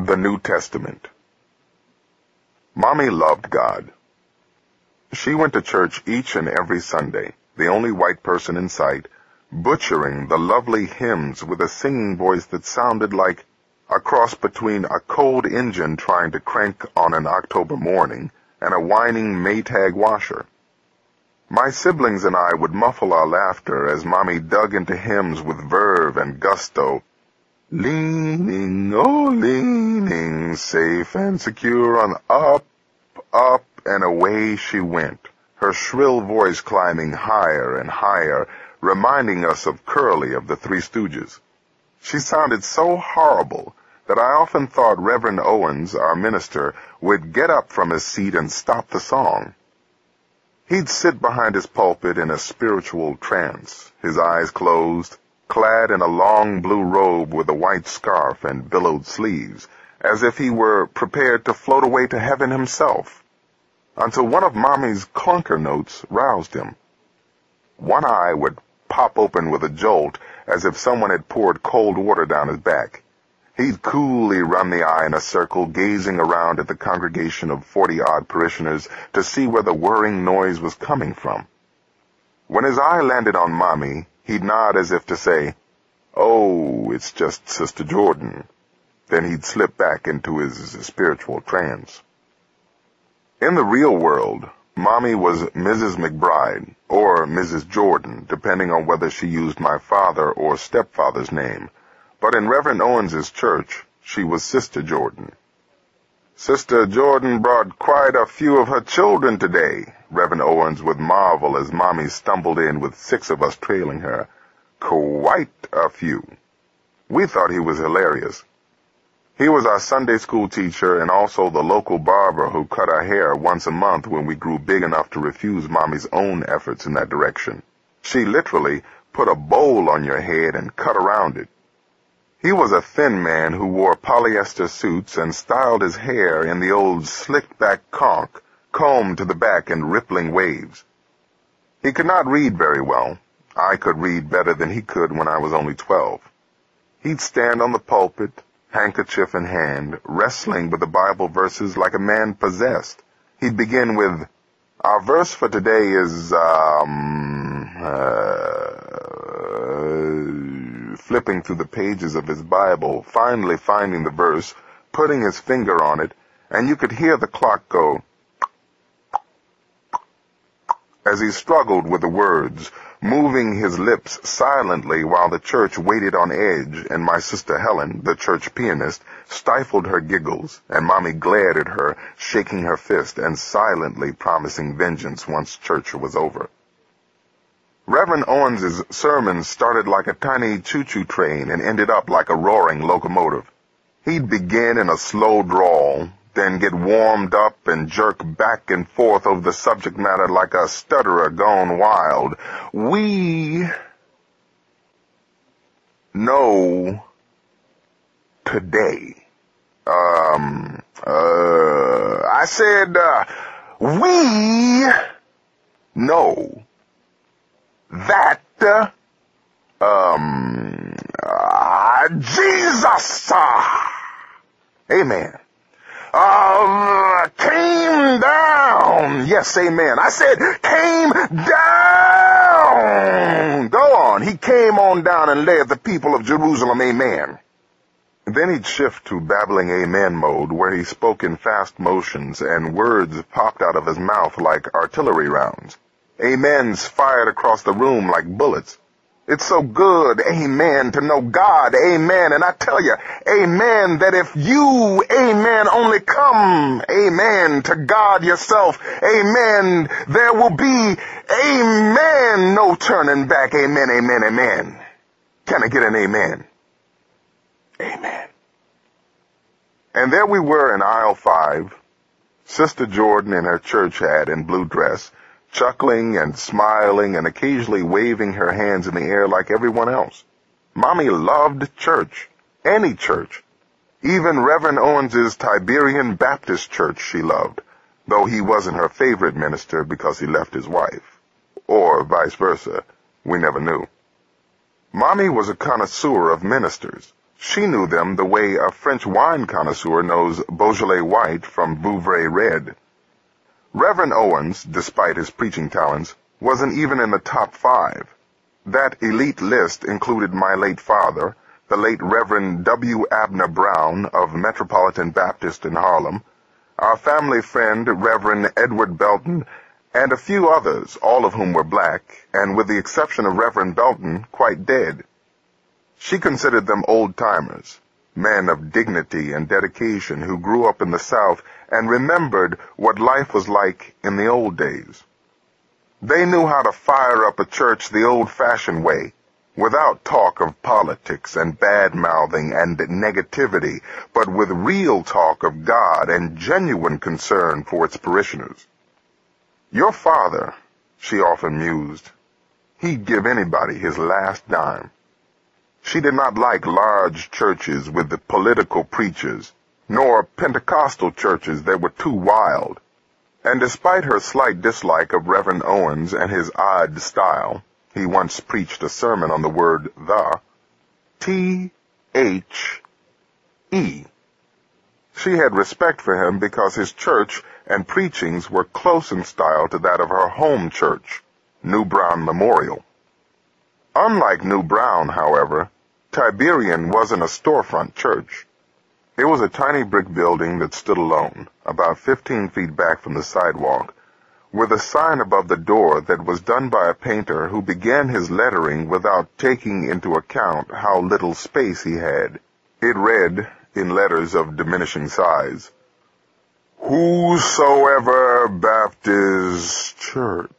The New Testament. Mommy loved God. She went to church each and every Sunday, the only white person in sight, butchering the lovely hymns with a singing voice that sounded like a cross between a cold engine trying to crank on an October morning and a whining Maytag washer. My siblings and I would muffle our laughter as Mommy dug into hymns with verve and gusto. Leaning, oh leaning, safe and secure on up, up, and away she went, her shrill voice climbing higher and higher, reminding us of Curly of the Three Stooges. She sounded so horrible that I often thought Reverend Owens, our minister, would get up from his seat and stop the song. He'd sit behind his pulpit in a spiritual trance, his eyes closed, clad in a long blue robe with a white scarf and billowed sleeves, as if he were prepared to float away to heaven himself, until one of Mommy's clunker notes roused him. One eye would pop open with a jolt, as if someone had poured cold water down his back. He'd coolly run the eye in a circle, gazing around at the congregation of 40-odd parishioners to see where the whirring noise was coming from. When his eye landed on Mommy, he'd nod as if to say, "Oh, it's just Sister Jordan." Then he'd slip back into his spiritual trance. In the real world, Mommy was Mrs. McBride, or Mrs. Jordan, depending on whether she used my father or stepfather's name. But in Reverend Owens's church, she was Sister Jordan. "Sister Jordan brought quite a few of her children today," Reverend Owens would marvel as Mommy stumbled in with 6 of us trailing her. Quite a few. We thought he was hilarious. He was our Sunday school teacher and also the local barber who cut our hair once a month when we grew big enough to refuse Mommy's own efforts in that direction. She literally put a bowl on your head and cut around it. He was a thin man who wore polyester suits and styled his hair in the old slicked-back conch, combed to the back in rippling waves. He could not read very well. I could read better than he could when I was only 12. He'd stand on the pulpit, handkerchief in hand, wrestling with the Bible verses like a man possessed. He'd begin with, "Our verse for today is, flipping through the pages of his Bible, finally finding the verse, putting his finger on it, and you could hear the clock go as he struggled with the words, moving his lips silently while the church waited on edge, and my sister Helen, the church pianist, stifled her giggles, and Mommy glared at her, shaking her fist and silently promising vengeance once church was over. Reverend Owens's sermons started like a tiny choo-choo train and ended up like a roaring locomotive. He'd begin in a slow drawl, then get warmed up and jerk back and forth over the subject matter like a stutterer gone wild. "We know today." I said, "We know that, Jesus, amen, came down." Yes, amen. I said, came down. Go on. He came on down and led the people of Jerusalem, amen. Then he'd shift to babbling amen mode, where he spoke in fast motions and words popped out of his mouth like artillery rounds. Amens fired across the room like bullets. It's so good, amen, to know God, amen, and I tell you, amen, that if you, amen, only come, amen, to God yourself, amen, there will be, amen, no turning back, amen, amen, amen. Can I get an amen? Amen. And there we were in aisle 5, Sister Jordan in her church hat and blue dress, chuckling and smiling and occasionally waving her hands in the air like everyone else. Mommy loved church, any church. Even Reverend Owens's Tiberian Baptist Church she loved, though he wasn't her favorite minister because he left his wife. Or vice versa. We never knew. Mommy was a connoisseur of ministers. She knew them the way a French wine connoisseur knows Beaujolais White from Vouvray Red. Reverend Owens, despite his preaching talents, wasn't even in the top 5. That elite list included my late father, the late Reverend W. Abner Brown of Metropolitan Baptist in Harlem, our family friend Reverend Edward Belton, and a few others, all of whom were black, and with the exception of Reverend Belton, quite dead. She considered them old-timers, men of dignity and dedication who grew up in the South and remembered what life was like in the old days. They knew how to fire up a church the old-fashioned way, without talk of politics and bad-mouthing and negativity, but with real talk of God and genuine concern for its parishioners. Your father, she often mused, he'd give anybody his last dime. She did not like large churches with the political preachers, nor Pentecostal churches that were too wild. And despite her slight dislike of Reverend Owens and his odd style, he once preached a sermon on the word the, T-H-E. She had respect for him because his church and preachings were close in style to that of her home church, New Brown Memorial. Unlike New Brown, however, Tiberian wasn't a storefront church. It was a tiny brick building that stood alone, about 15 feet back from the sidewalk, with a sign above the door that was done by a painter who began his lettering without taking into account how little space he had. It read, in letters of diminishing size, Whosoever Baptist Church.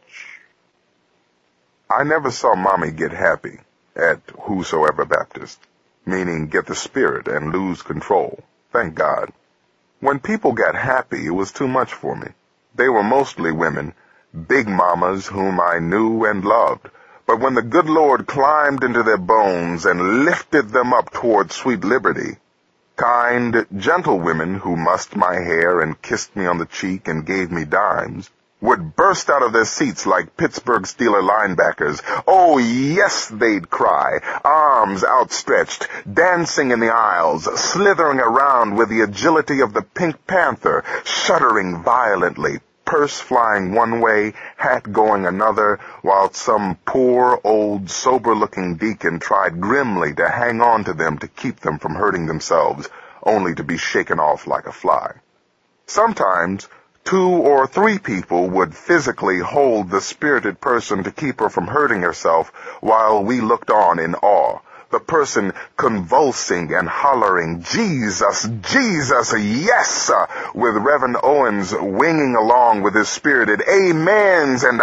I never saw Mommy get happy at Whosoever Baptist, meaning get the spirit and lose control. Thank God. When people got happy, it was too much for me. They were mostly women, big mamas whom I knew and loved. But when the good Lord climbed into their bones and lifted them up toward sweet liberty, kind, gentle women who mussed my hair and kissed me on the cheek and gave me dimes, would burst out of their seats like Pittsburgh Steelers linebackers. Oh, yes, they'd cry, arms outstretched, dancing in the aisles, slithering around with the agility of the Pink Panther, shuddering violently, purse flying one way, hat going another, while some poor, old, sober-looking deacon tried grimly to hang on to them to keep them from hurting themselves, only to be shaken off like a fly. Sometimes 2 or 3 people would physically hold the spirited person to keep her from hurting herself while we looked on in awe, the person convulsing and hollering, Jesus, Jesus, yes, with Reverend Owens winging along with his spirited amens and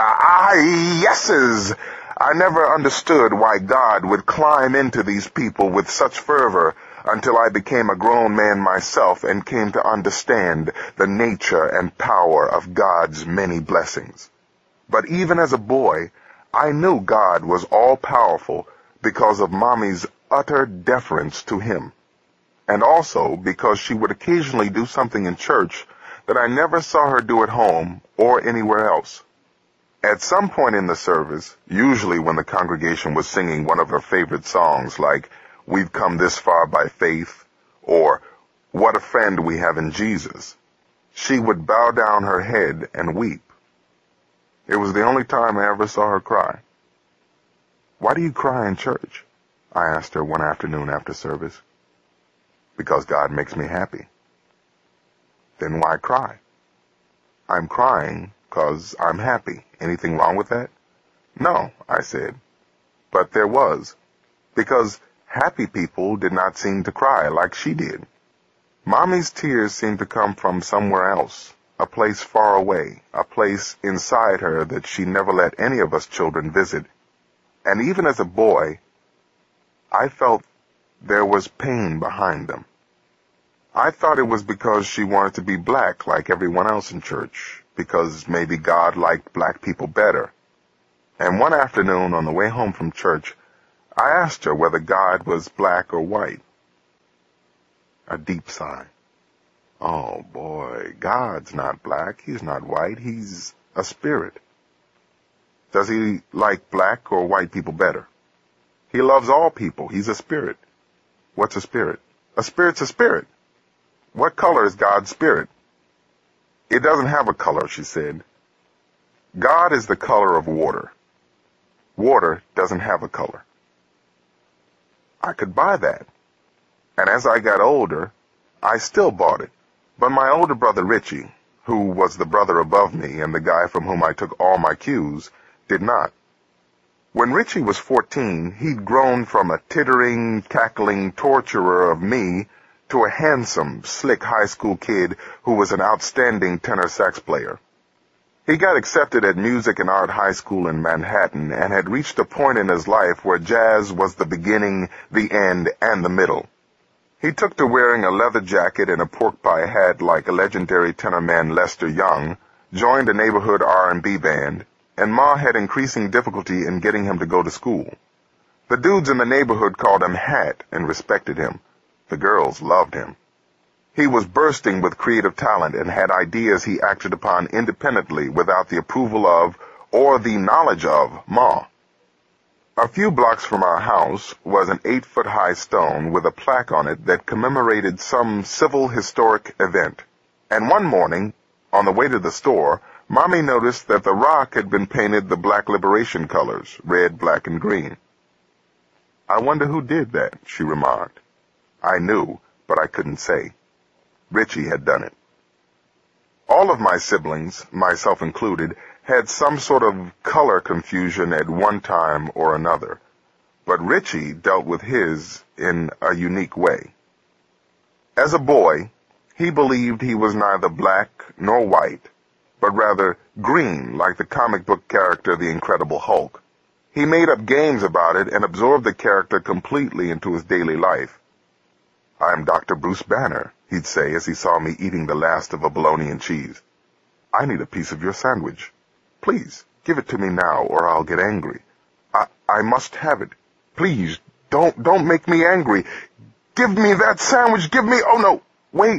yeses. I never understood why God would climb into these people with such fervor until I became a grown man myself and came to understand the nature and power of God's many blessings. But even as a boy, I knew God was all-powerful because of Mommy's utter deference to him, and also because she would occasionally do something in church that I never saw her do at home or anywhere else. At some point in the service, usually when the congregation was singing one of her favorite songs like We've Come This Far by Faith, or What a Friend We Have in Jesus, she would bow down her head and weep. It was the only time I ever saw her cry. Why do you cry in church? I asked her one afternoon after service. Because God makes me happy. Then why cry? I'm crying because I'm happy. Anything wrong with that? No, I said. But there was. Because happy people did not seem to cry like she did. Mommy's tears seemed to come from somewhere else, a place far away, a place inside her that she never let any of us children visit. And even as a boy, I felt there was pain behind them. I thought it was because she wanted to be black like everyone else in church, because maybe God liked black people better. And one afternoon on the way home from church, I asked her whether God was black or white. A deep sigh. Oh boy, God's not black, he's not white, he's a spirit. Does he like black or white people better? He loves all people, he's a spirit. What's a spirit? A spirit's a spirit. What color is God's spirit? It doesn't have a color, she said. God is the color of water. Water doesn't have a color. I could buy that. And as I got older, I still bought it. But my older brother Richie, who was the brother above me and the guy from whom I took all my cues, did not. When Richie was 14, he'd grown from a tittering, cackling torturer of me to a handsome, slick high school kid who was an outstanding tenor sax player. He got accepted at Music and Art High School in Manhattan and had reached a point in his life where jazz was the beginning, the end, and the middle. He took to wearing a leather jacket and a pork pie hat like a legendary tenor man Lester Young, joined a neighborhood R&B band, and Ma had increasing difficulty in getting him to go to school. The dudes in the neighborhood called him Hat and respected him. The girls loved him. He was bursting with creative talent and had ideas he acted upon independently without the approval of or the knowledge of Ma. A few blocks from our house was an 8-foot-high stone with a plaque on it that commemorated some civil historic event. And one morning, on the way to the store, Mommy noticed that the rock had been painted the Black Liberation colors, red, black, and green. "I wonder who did that," she remarked. I knew, but I couldn't say. Richie had done it. All of my siblings, myself included, had some sort of color confusion at one time or another, but Richie dealt with his in a unique way. As a boy, he believed he was neither black nor white, but rather green like the comic book character the Incredible Hulk. He made up games about it and absorbed the character completely into his daily life. "I'm Dr. Bruce Banner," he'd say as he saw me eating the last of a bologna and cheese. "I need a piece of your sandwich. Please, give it to me now or I'll get angry. I must have it. Please, don't make me angry. Give me that sandwich, give me, oh no, wait.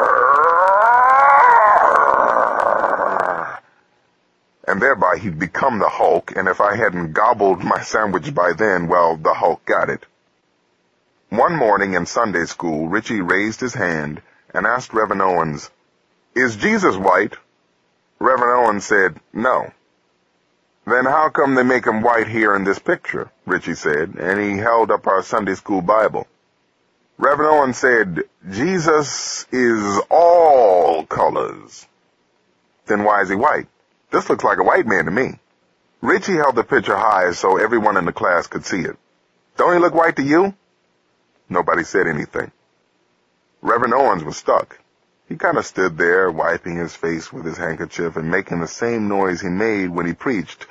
And thereby he'd become the Hulk, and if I hadn't gobbled my sandwich by then, well, the Hulk got it. One morning in Sunday school, Richie raised his hand and asked Reverend Owens, "Is Jesus white?" Reverend Owens said, "No." "Then how come they make him white here in this picture?" Richie said, and he held up our Sunday school Bible. Reverend Owens said, "Jesus is all colors." "Then why is he white? This looks like a white man to me." Richie held the picture high so everyone in the class could see it. "Don't he look white to you?" Nobody said anything. Reverend Owens was stuck. He kind of stood there, wiping his face with his handkerchief and making the same noise he made when he preached.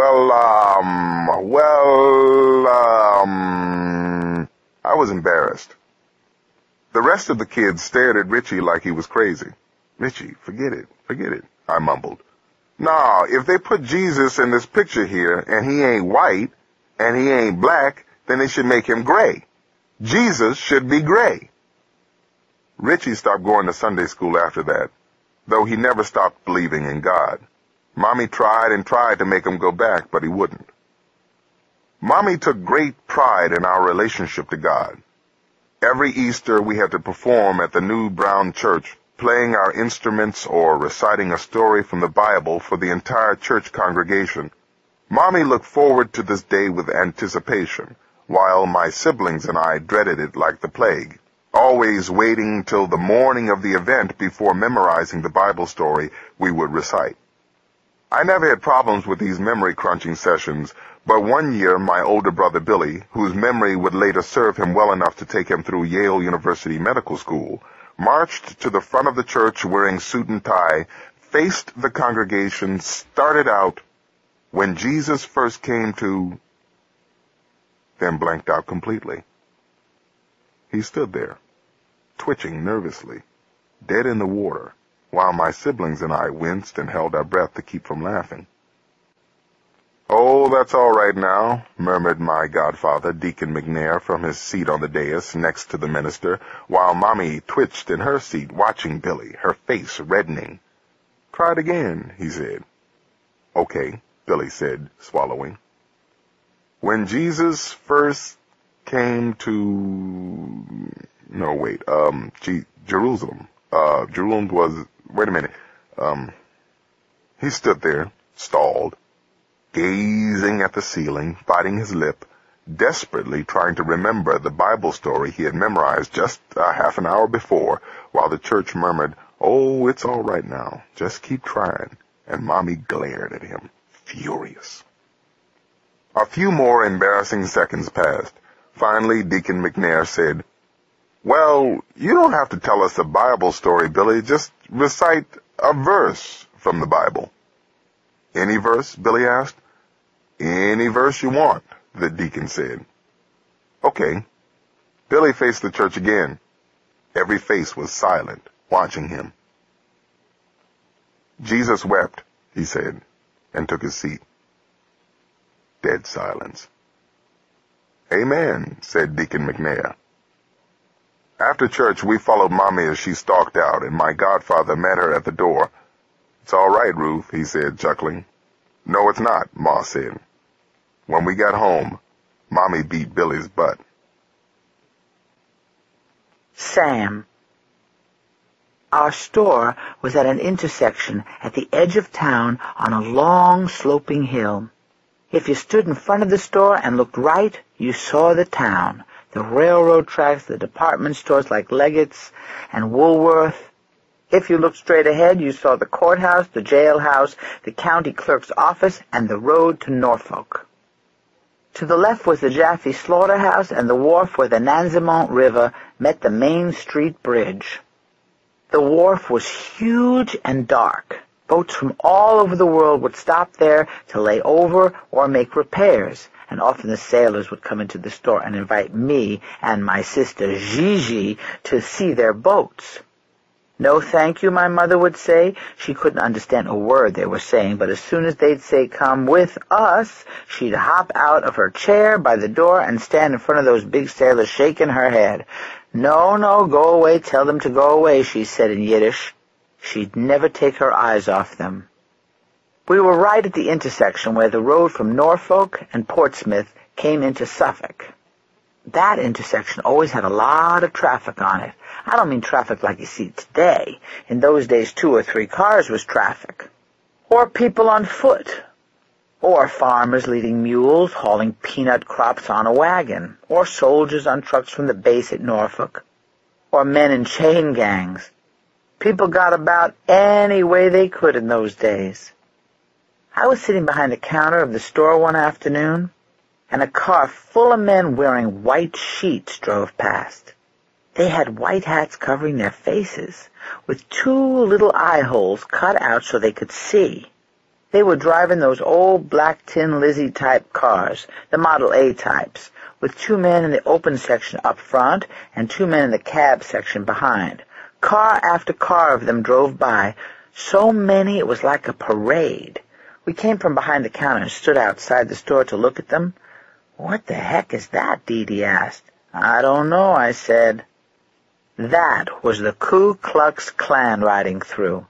I was embarrassed. The rest of the kids stared at Richie like he was crazy. "Richie, forget it, I mumbled. "No, if they put Jesus in this picture here and he ain't white and he ain't black, then they should make him gray. Jesus should be gray." Richie stopped going to Sunday school after that, though he never stopped believing in God. Mommy tried and tried to make him go back, but he wouldn't. Mommy took great pride in our relationship to God. Every Easter we had to perform at the new brown church, playing our instruments or reciting a story from the Bible for the entire church congregation. Mommy looked forward to this day with anticipation, while my siblings and I dreaded it like the plague, always waiting till the morning of the event before memorizing the Bible story we would recite. I never had problems with these memory-crunching sessions, but one year my older brother Billy, whose memory would later serve him well enough to take him through Yale University Medical School, marched to the front of the church wearing suit and tie, faced the congregation, started out, "When Jesus first came to," then blanked out completely. He stood there, twitching nervously, dead in the water, while my siblings and I winced and held our breath to keep from laughing. "Oh, that's all right now," murmured my godfather, Deacon McNair, from his seat on the dais next to the minister, while Mommy twitched in her seat watching Billy, her face reddening. "Try it again," he said. "Okay," Billy said, swallowing. "When Jesus first came to... No, wait. Jerusalem. Jerusalem was... Wait a minute. He stood there, stalled, gazing at the ceiling, biting his lip, desperately trying to remember the Bible story he had memorized just half an hour before, while the church murmured, "Oh, it's all right now. Just keep trying." And Mommy glared at him, furious. A few more embarrassing seconds passed. Finally, Deacon McNair said, "Well, you don't have to tell us a Bible story, Billy. Just recite a verse from the Bible." "Any verse?" Billy asked. "Any verse you want," the deacon said. "Okay." Billy faced the church again. Every face was silent, watching him. "Jesus wept," he said, and took his seat. Dead silence. "Amen," said Deacon McNair. After church, we followed Mommy as she stalked out, and my godfather met her at the door. "It's all right, Ruth," he said, chuckling. "No, it's not," Ma said. When we got home, Mommy beat Billy's butt. Sam. Our store was at an intersection at the edge of town on a long, sloping hill. If you stood in front of the store and looked right, you saw the town, the railroad tracks, the department stores like Leggett's and Woolworth. If you looked straight ahead, you saw the courthouse, the jailhouse, the county clerk's office, and the road to Norfolk. To the left was the Jaffe slaughterhouse and the wharf where the Nansemond River met the Main Street Bridge. The wharf was huge and dark. Boats from all over the world would stop there to lay over or make repairs, and often the sailors would come into the store and invite me and my sister Gigi to see their boats. "No, thank you," my mother would say. She couldn't understand a word they were saying, but as soon as they'd say, "Come with us," she'd hop out of her chair by the door and stand in front of those big sailors shaking her head. "No, no, go away, tell them to go away," she said in Yiddish. She'd never take her eyes off them. We were right at the intersection where the road from Norfolk and Portsmouth came into Suffolk. That intersection always had a lot of traffic on it. I don't mean traffic like you see today. In those days, 2 or 3 cars was traffic. Or people on foot. Or farmers leading mules hauling peanut crops on a wagon. Or soldiers on trucks from the base at Norfolk. Or men in chain gangs. People got about any way they could in those days. I was sitting behind the counter of the store one afternoon, and a car full of men wearing white sheets drove past. They had white hats covering their faces, with 2 little eye holes cut out so they could see. They were driving those old black Tin Lizzie-type cars, the Model A types, with 2 men in the open section up front and 2 men in the cab section behind. Car after car of them drove by, so many it was like a parade. We came from behind the counter and stood outside the store to look at them. "What the heck is that?" Dee Dee asked. "I don't know," I said. That was the Ku Klux Klan riding through.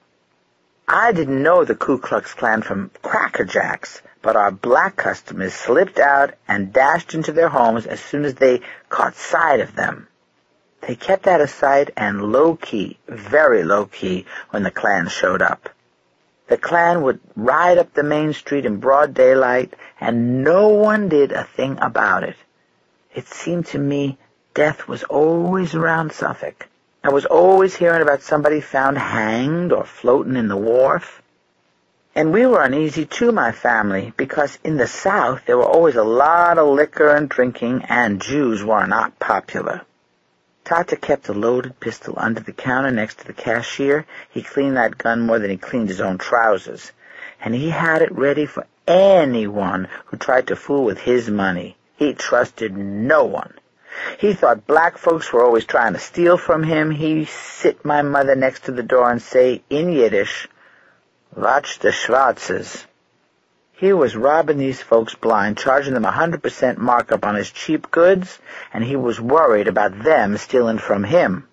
I didn't know the Ku Klux Klan from Cracker Jacks, but our black customers slipped out and dashed into their homes as soon as they caught sight of them. They kept out of sight and low-key, very low-key, when the Klan showed up. The Klan would ride up the main street in broad daylight, and no one did a thing about it. It seemed to me death was always around Suffolk. I was always hearing about somebody found hanged or floating in the wharf. And we were uneasy too, my family, because in the South there were always a lot of liquor and drinking, and Jews were not popular. Tata kept a loaded pistol under the counter next to the cashier. He cleaned that gun more than he cleaned his own trousers. And he had it ready for anyone who tried to fool with his money. He trusted no one. He thought black folks were always trying to steal from him. He'd sit my mother next to the door and say, in Yiddish, "Watch the Schwarzes." He was robbing these folks blind, charging them 100% markup on his cheap goods, and he was worried about them stealing from him.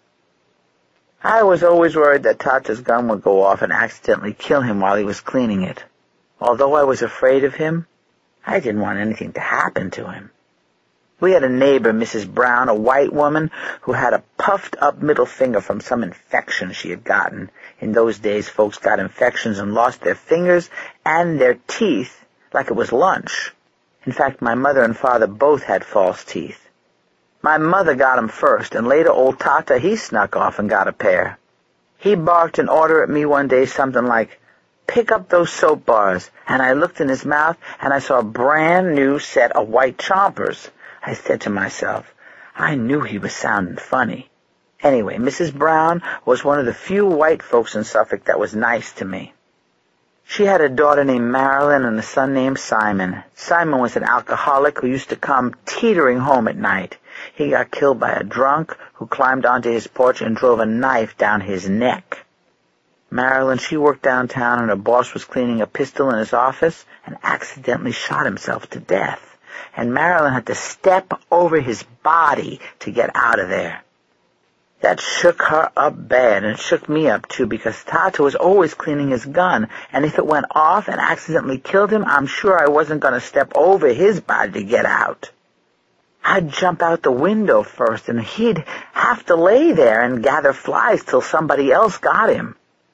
I was always worried that Tata's gun would go off and accidentally kill him while he was cleaning it. Although I was afraid of him, I didn't want anything to happen to him. We had a neighbor, Mrs. Brown, a white woman who had a puffed-up middle finger from some infection she had gotten. In those days, folks got infections and lost their fingers and their teeth like it was lunch. In fact, my mother and father both had false teeth. My mother got 'em first, and later old Tata, he snuck off and got a pair. He barked an order at me one day, something like, "Pick up those soap bars," and I looked in his mouth, and I saw a brand new set of white chompers. I said to myself, I knew he was sounding funny. Anyway, Mrs. Brown was one of the few white folks in Suffolk that was nice to me. She had a daughter named Marilyn and a son named Simon. Simon was an alcoholic who used to come teetering home at night. He got killed by a drunk who climbed onto his porch and drove a knife down his neck. Marilyn, she worked downtown, and her boss was cleaning a pistol in his office and accidentally shot himself to death. And Marilyn had to step over his body to get out of there. That shook her up bad, and it shook me up, too, because Tata was always cleaning his gun, and if it went off and accidentally killed him, I'm sure I wasn't going to step over his body to get out. I'd jump out the window first, and he'd have to lay there and gather flies till somebody else got him.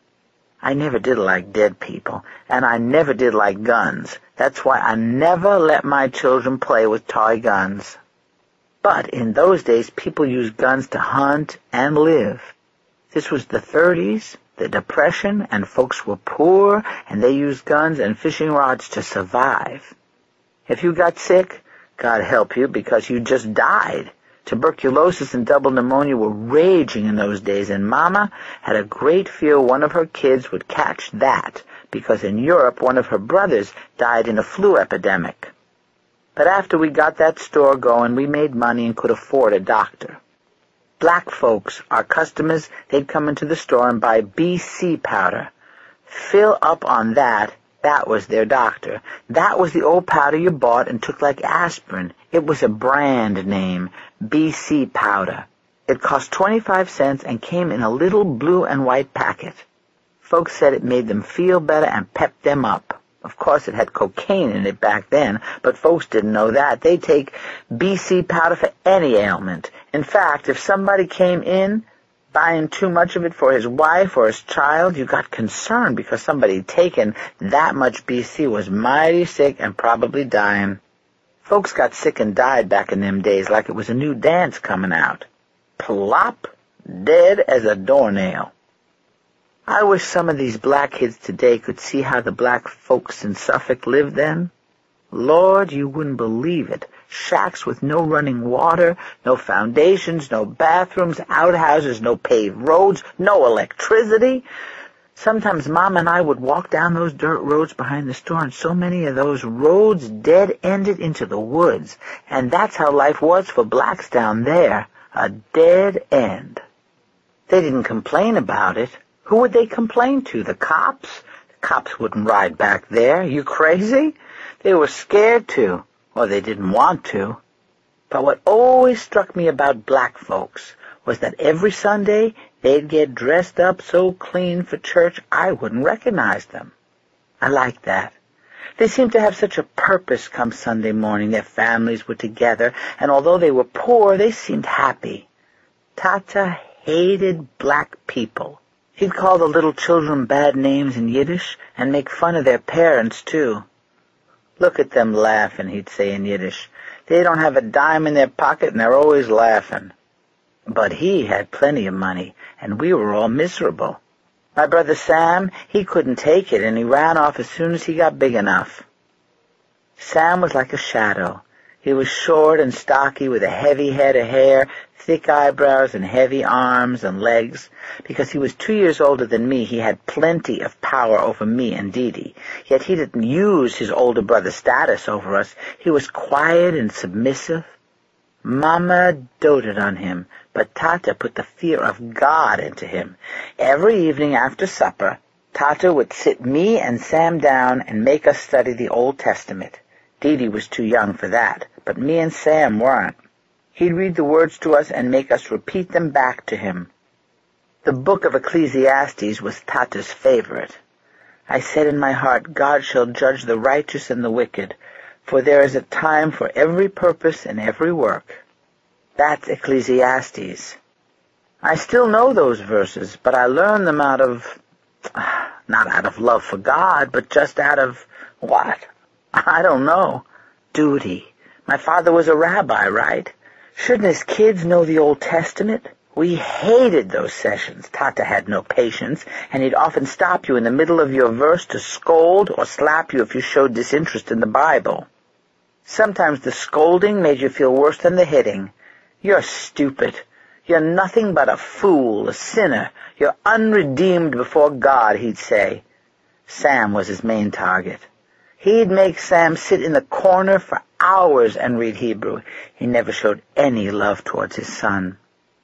I never did like dead people, and I never did like guns. That's why I never let my children play with toy guns. But in those days, people used guns to hunt and live. This was the 30s, the Depression, and folks were poor, and they used guns and fishing rods to survive. If you got sick, God help you, because you just died. Tuberculosis and double pneumonia were raging in those days, and Mama had a great fear one of her kids would catch that, because in Europe one of her brothers died in a flu epidemic. But after we got that store going, we made money and could afford a doctor. Black folks, our customers, they'd come into the store and buy BC powder. Fill up on that. That was their doctor. That was the old powder you bought and took like aspirin. It was a brand name, BC powder. It cost 25 cents and came in a little blue and white packet. Folks said it made them feel better and pepped them up. Of course, it had cocaine in it back then, but folks didn't know that. They'd take BC powder for any ailment. In fact, if somebody came in buying too much of it for his wife or his child, you got concerned because somebody taken that much BC was mighty sick and probably dying. Folks got sick and died back in them days like it was a new dance coming out. Plop, dead as a doornail. I wish some of these black kids today could see how the black folks in Suffolk lived then. Lord, you wouldn't believe it. Shacks with no running water, no foundations, no bathrooms, outhouses, no paved roads, no electricity. Sometimes Mom and I would walk down those dirt roads behind the store, and so many of those roads dead-ended into the woods. And that's how life was for blacks down there, a dead end. They didn't complain about it. Who would they complain to? The cops? The cops wouldn't ride back there. You crazy? They were scared to, or they didn't want to. But what always struck me about black folks was that every Sunday they'd get dressed up so clean for church I wouldn't recognize them. I liked that. They seemed to have such a purpose come Sunday morning. Their families were together, and although they were poor, they seemed happy. Tata hated black people. He'd call the little children bad names in Yiddish and make fun of their parents, too. Look at them laughing, he'd say in Yiddish. They don't have a dime in their pocket and they're always laughing. But he had plenty of money, and we were all miserable. My brother Sam, he couldn't take it, and he ran off as soon as he got big enough. Sam was like a shadow. He was short and stocky with a heavy head of hair, thick eyebrows, and heavy arms and legs. Because he was 2 years older than me, he had plenty of power over me and Dee Dee. Yet he didn't use his older brother's status over us. He was quiet and submissive. Mama doted on him, but Tata put the fear of God into him. Every evening after supper, Tata would sit me and Sam down and make us study the Old Testament. Dee Dee was too young for that, but me and Sam weren't. He'd read the words to us and make us repeat them back to him. The book of Ecclesiastes was Tata's favorite. I said in my heart, God shall judge the righteous and the wicked. For there is a time for every purpose and every work. That's Ecclesiastes. I still know those verses, but I learned them not out of love for God, but just out of what? I don't know. Duty. My father was a rabbi, right? Shouldn't his kids know the Old Testament? We hated those sessions. Tata had no patience, and he'd often stop you in the middle of your verse to scold or slap you if you showed disinterest in the Bible. Sometimes the scolding made you feel worse than the hitting. You're stupid. You're nothing but a fool, a sinner. You're unredeemed before God, he'd say. Sam was his main target. He'd make Sam sit in the corner for hours and read Hebrew. He never showed any love towards his son.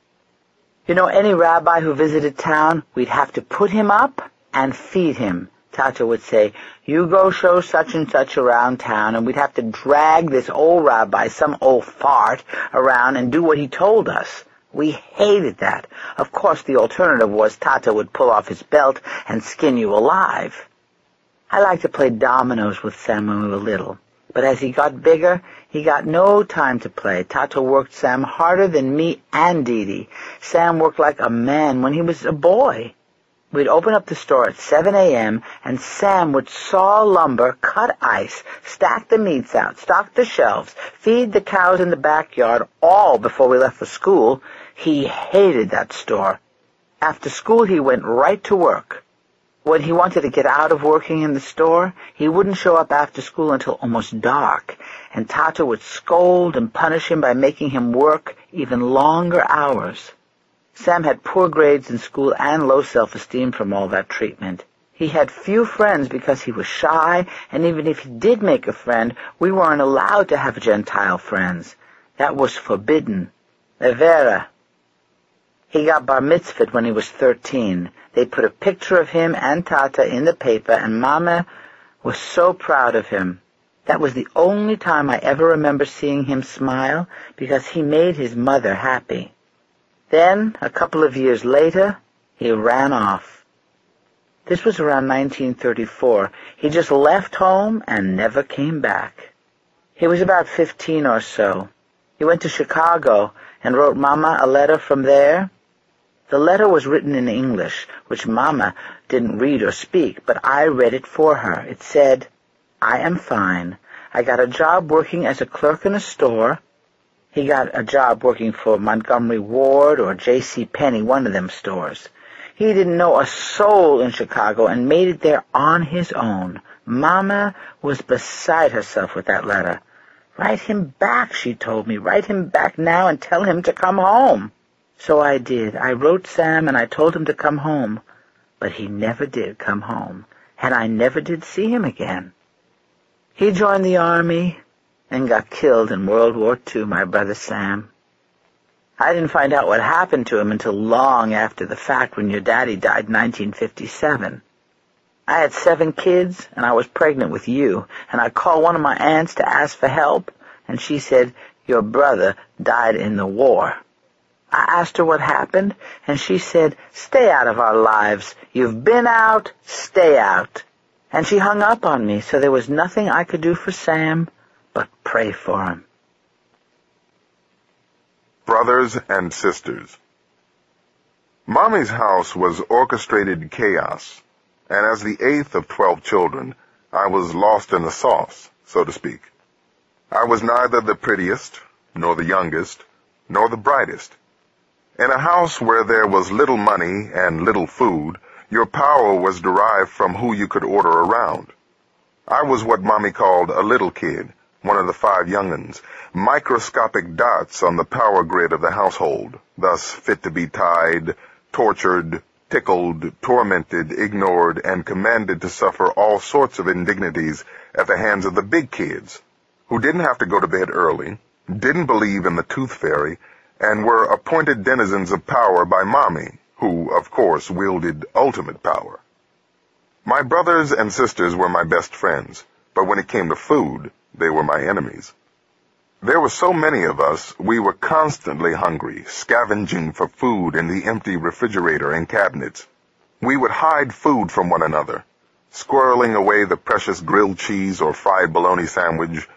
You know, any rabbi who visited town, we'd have to put him up and feed him. Tata would say, you go show such and such around town, and we'd have to drag this old rabbi, some old fart, around and do what he told us. We hated that. Of course, the alternative was Tata would pull off his belt and skin you alive. I liked to play dominoes with Sam when we were little, but as he got bigger, he got no time to play. Tata worked Sam harder than me and Dee Dee. Sam worked like a man when he was a boy. We'd open up the store at 7 a.m., and Sam would saw lumber, cut ice, stack the meats out, stock the shelves, feed the cows in the backyard, all before we left for school. He hated that store. After school, he went right to work. When he wanted to get out of working in the store, he wouldn't show up after school until almost dark, and Tata would scold and punish him by making him work even longer hours. Sam had poor grades in school and low self-esteem from all that treatment. He had few friends because he was shy, and even if he did make a friend, we weren't allowed to have Gentile friends. That was forbidden. Evera. He got bar mitzvahed when he was 13. They put a picture of him and Tata in the paper, and Mama was so proud of him. That was the only time I ever remember seeing him smile, because he made his mother happy. Then, a couple of years later, he ran off. This was around 1934. He just left home and never came back. He was about 15 or so. He went to Chicago and wrote Mama a letter from there. The letter was written in English, which Mama didn't read or speak, but I read it for her. It said, I am fine. I got a job working as a clerk in a store. He got a job working for Montgomery Ward or J.C. Penney, one of them stores. He didn't know a soul in Chicago and made it there on his own. Mama was beside herself with that letter. Write him back, she told me. Write him back now and tell him to come home. So I did. I wrote Sam and I told him to come home. But he never did come home, and I never did see him again. He joined the Army and got killed in World War II, my brother Sam. I didn't find out what happened to him until long after the fact, when your daddy died in 1957. I had 7 kids, and I was pregnant with you, and I called one of my aunts to ask for help, and she said, your brother died in the war. I asked her what happened, and she said, stay out of our lives. You've been out, stay out. And she hung up on me, so there was nothing I could do for Sam but pray for him. Brothers and sisters. Mommy's house was orchestrated chaos, and as the 8th of 12 children, I was lost in the sauce, so to speak. I was neither the prettiest, nor the youngest, nor the brightest. In a house where there was little money and little food, your power was derived from who you could order around. I was what Mommy called a little kid, one of the 5 young'uns, microscopic dots on the power grid of the household, thus fit to be tied, tortured, tickled, tormented, ignored, and commanded to suffer all sorts of indignities at the hands of the big kids, who didn't have to go to bed early, didn't believe in the tooth fairy, and were appointed denizens of power by Mommy, who, of course, wielded ultimate power. My brothers and sisters were my best friends, but when it came to food, they were my enemies. There were so many of us, we were constantly hungry, scavenging for food in the empty refrigerator and cabinets. We would hide food from one another, squirreling away the precious grilled cheese or fried bologna sandwich,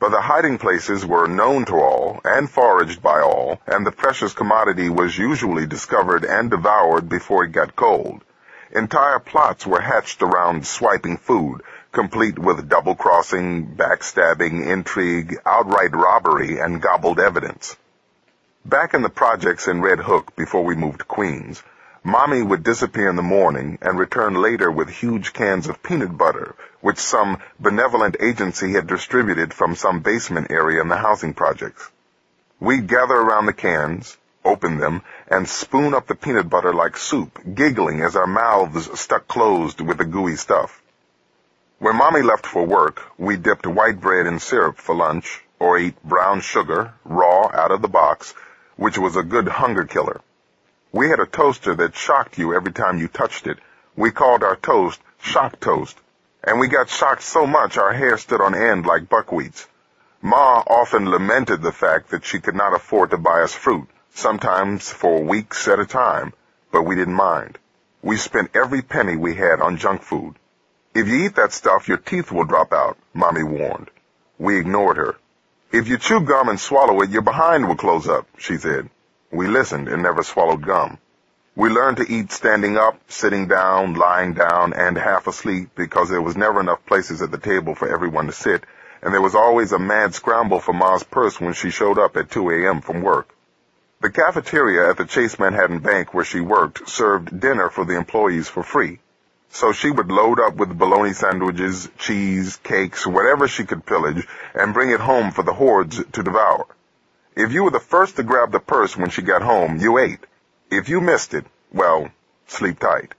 but the hiding places were known to all and foraged by all, and the precious commodity was usually discovered and devoured before it got cold. Entire plots were hatched around swiping food, complete with double-crossing, backstabbing, intrigue, outright robbery, and gobbled evidence. Back in the projects in Red Hook before we moved to Queens, Mommy would disappear in the morning and return later with huge cans of peanut butter, which some benevolent agency had distributed from some basement area in the housing projects. We'd gather around the cans, open them, and spoon up the peanut butter like soup, giggling as our mouths stuck closed with the gooey stuff. When Mommy left for work, we dipped white bread in syrup for lunch, or ate brown sugar, raw out of the box, which was a good hunger killer. We had a toaster that shocked you every time you touched it. We called our toast shock toast, and we got shocked so much our hair stood on end like buckwheats. Ma often lamented the fact that she could not afford to buy us fruit, sometimes for weeks at a time, but we didn't mind. We spent every penny we had on junk food. If you eat that stuff, your teeth will drop out, Mommy warned. We ignored her. If you chew gum and swallow it, your behind will close up, she said. We listened and never swallowed gum. We learned to eat standing up, sitting down, lying down, and half asleep because there was never enough places at the table for everyone to sit, and there was always a mad scramble for Ma's purse when she showed up at 2 a.m. from work. The cafeteria at the Chase Manhattan Bank where she worked served dinner for the employees for free, so she would load up with bologna sandwiches, cheese, cakes, whatever she could pillage, and bring it home for the hordes to devour. If you were the first to grab the purse when she got home, you ate. If you missed it, well, sleep tight.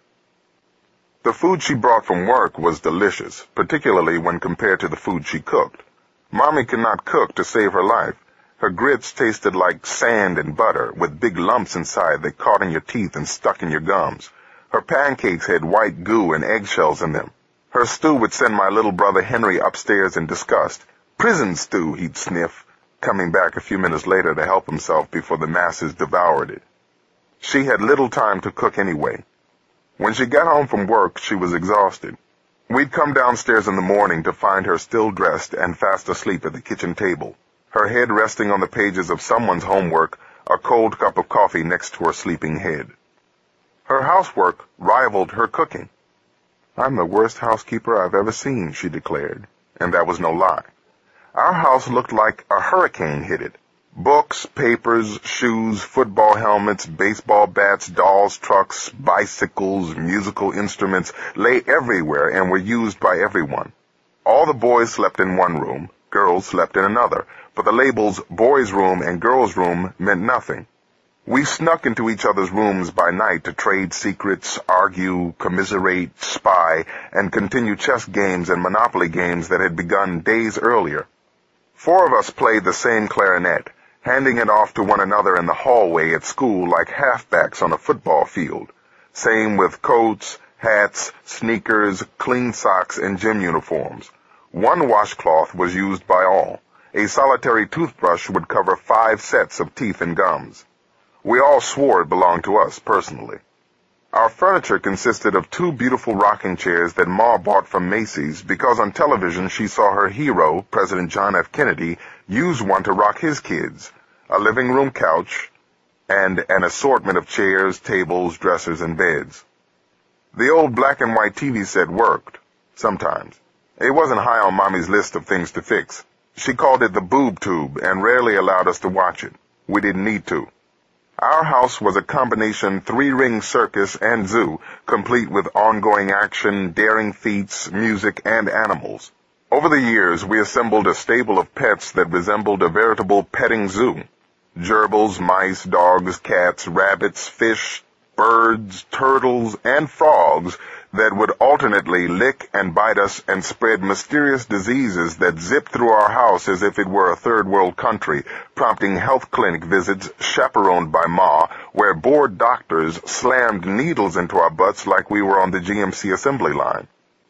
The food she brought from work was delicious, particularly when compared to the food she cooked. Mommy could not cook to save her life. Her grits tasted like sand and butter, with big lumps inside that caught in your teeth and stuck in your gums. Her pancakes had white goo and eggshells in them. Her stew would send my little brother Henry upstairs in disgust. Prison stew, he'd sniff, coming back a few minutes later to help himself before the masses devoured it. She had little time to cook anyway. When she got home from work, she was exhausted. We'd come downstairs in the morning to find her still dressed and fast asleep at the kitchen table, her head resting on the pages of someone's homework, a cold cup of coffee next to her sleeping head. Her housework rivaled her cooking. "I'm the worst housekeeper I've ever seen," she declared, and that was no lie. Our house looked like a hurricane hit it. Books, papers, shoes, football helmets, baseball bats, dolls, trucks, bicycles, musical instruments lay everywhere and were used by everyone. All the boys slept in one room, girls slept in another, but the labels boys' room and girls' room meant nothing. We snuck into each other's rooms by night to trade secrets, argue, commiserate, spy, and continue chess games and Monopoly games that had begun days earlier. 4 of us played the same clarinet, handing it off to one another in the hallway at school like halfbacks on a football field. Same with coats, hats, sneakers, clean socks, and gym uniforms. One washcloth was used by all. A solitary toothbrush would cover 5 sets of teeth and gums. We all swore it belonged to us personally. Our furniture consisted of 2 beautiful rocking chairs that Ma bought from Macy's because on television she saw her hero, President John F. Kennedy, use one to rock his kids, a living room couch, and an assortment of chairs, tables, dressers, and beds. The old black and white TV set worked, sometimes. It wasn't high on Mommy's list of things to fix. She called it the boob tube and rarely allowed us to watch it. We didn't need to. Our house was a combination 3-ring circus and zoo, complete with ongoing action, daring feats, music, and animals. Over the years, we assembled a stable of pets that resembled a veritable petting zoo. Gerbils, mice, dogs, cats, rabbits, fish, birds, turtles, and frogs that would alternately lick and bite us and spread mysterious diseases that zipped through our house as if it were a third world country, prompting health clinic visits chaperoned by Ma, where bored doctors slammed needles into our butts like we were on the GMC assembly line.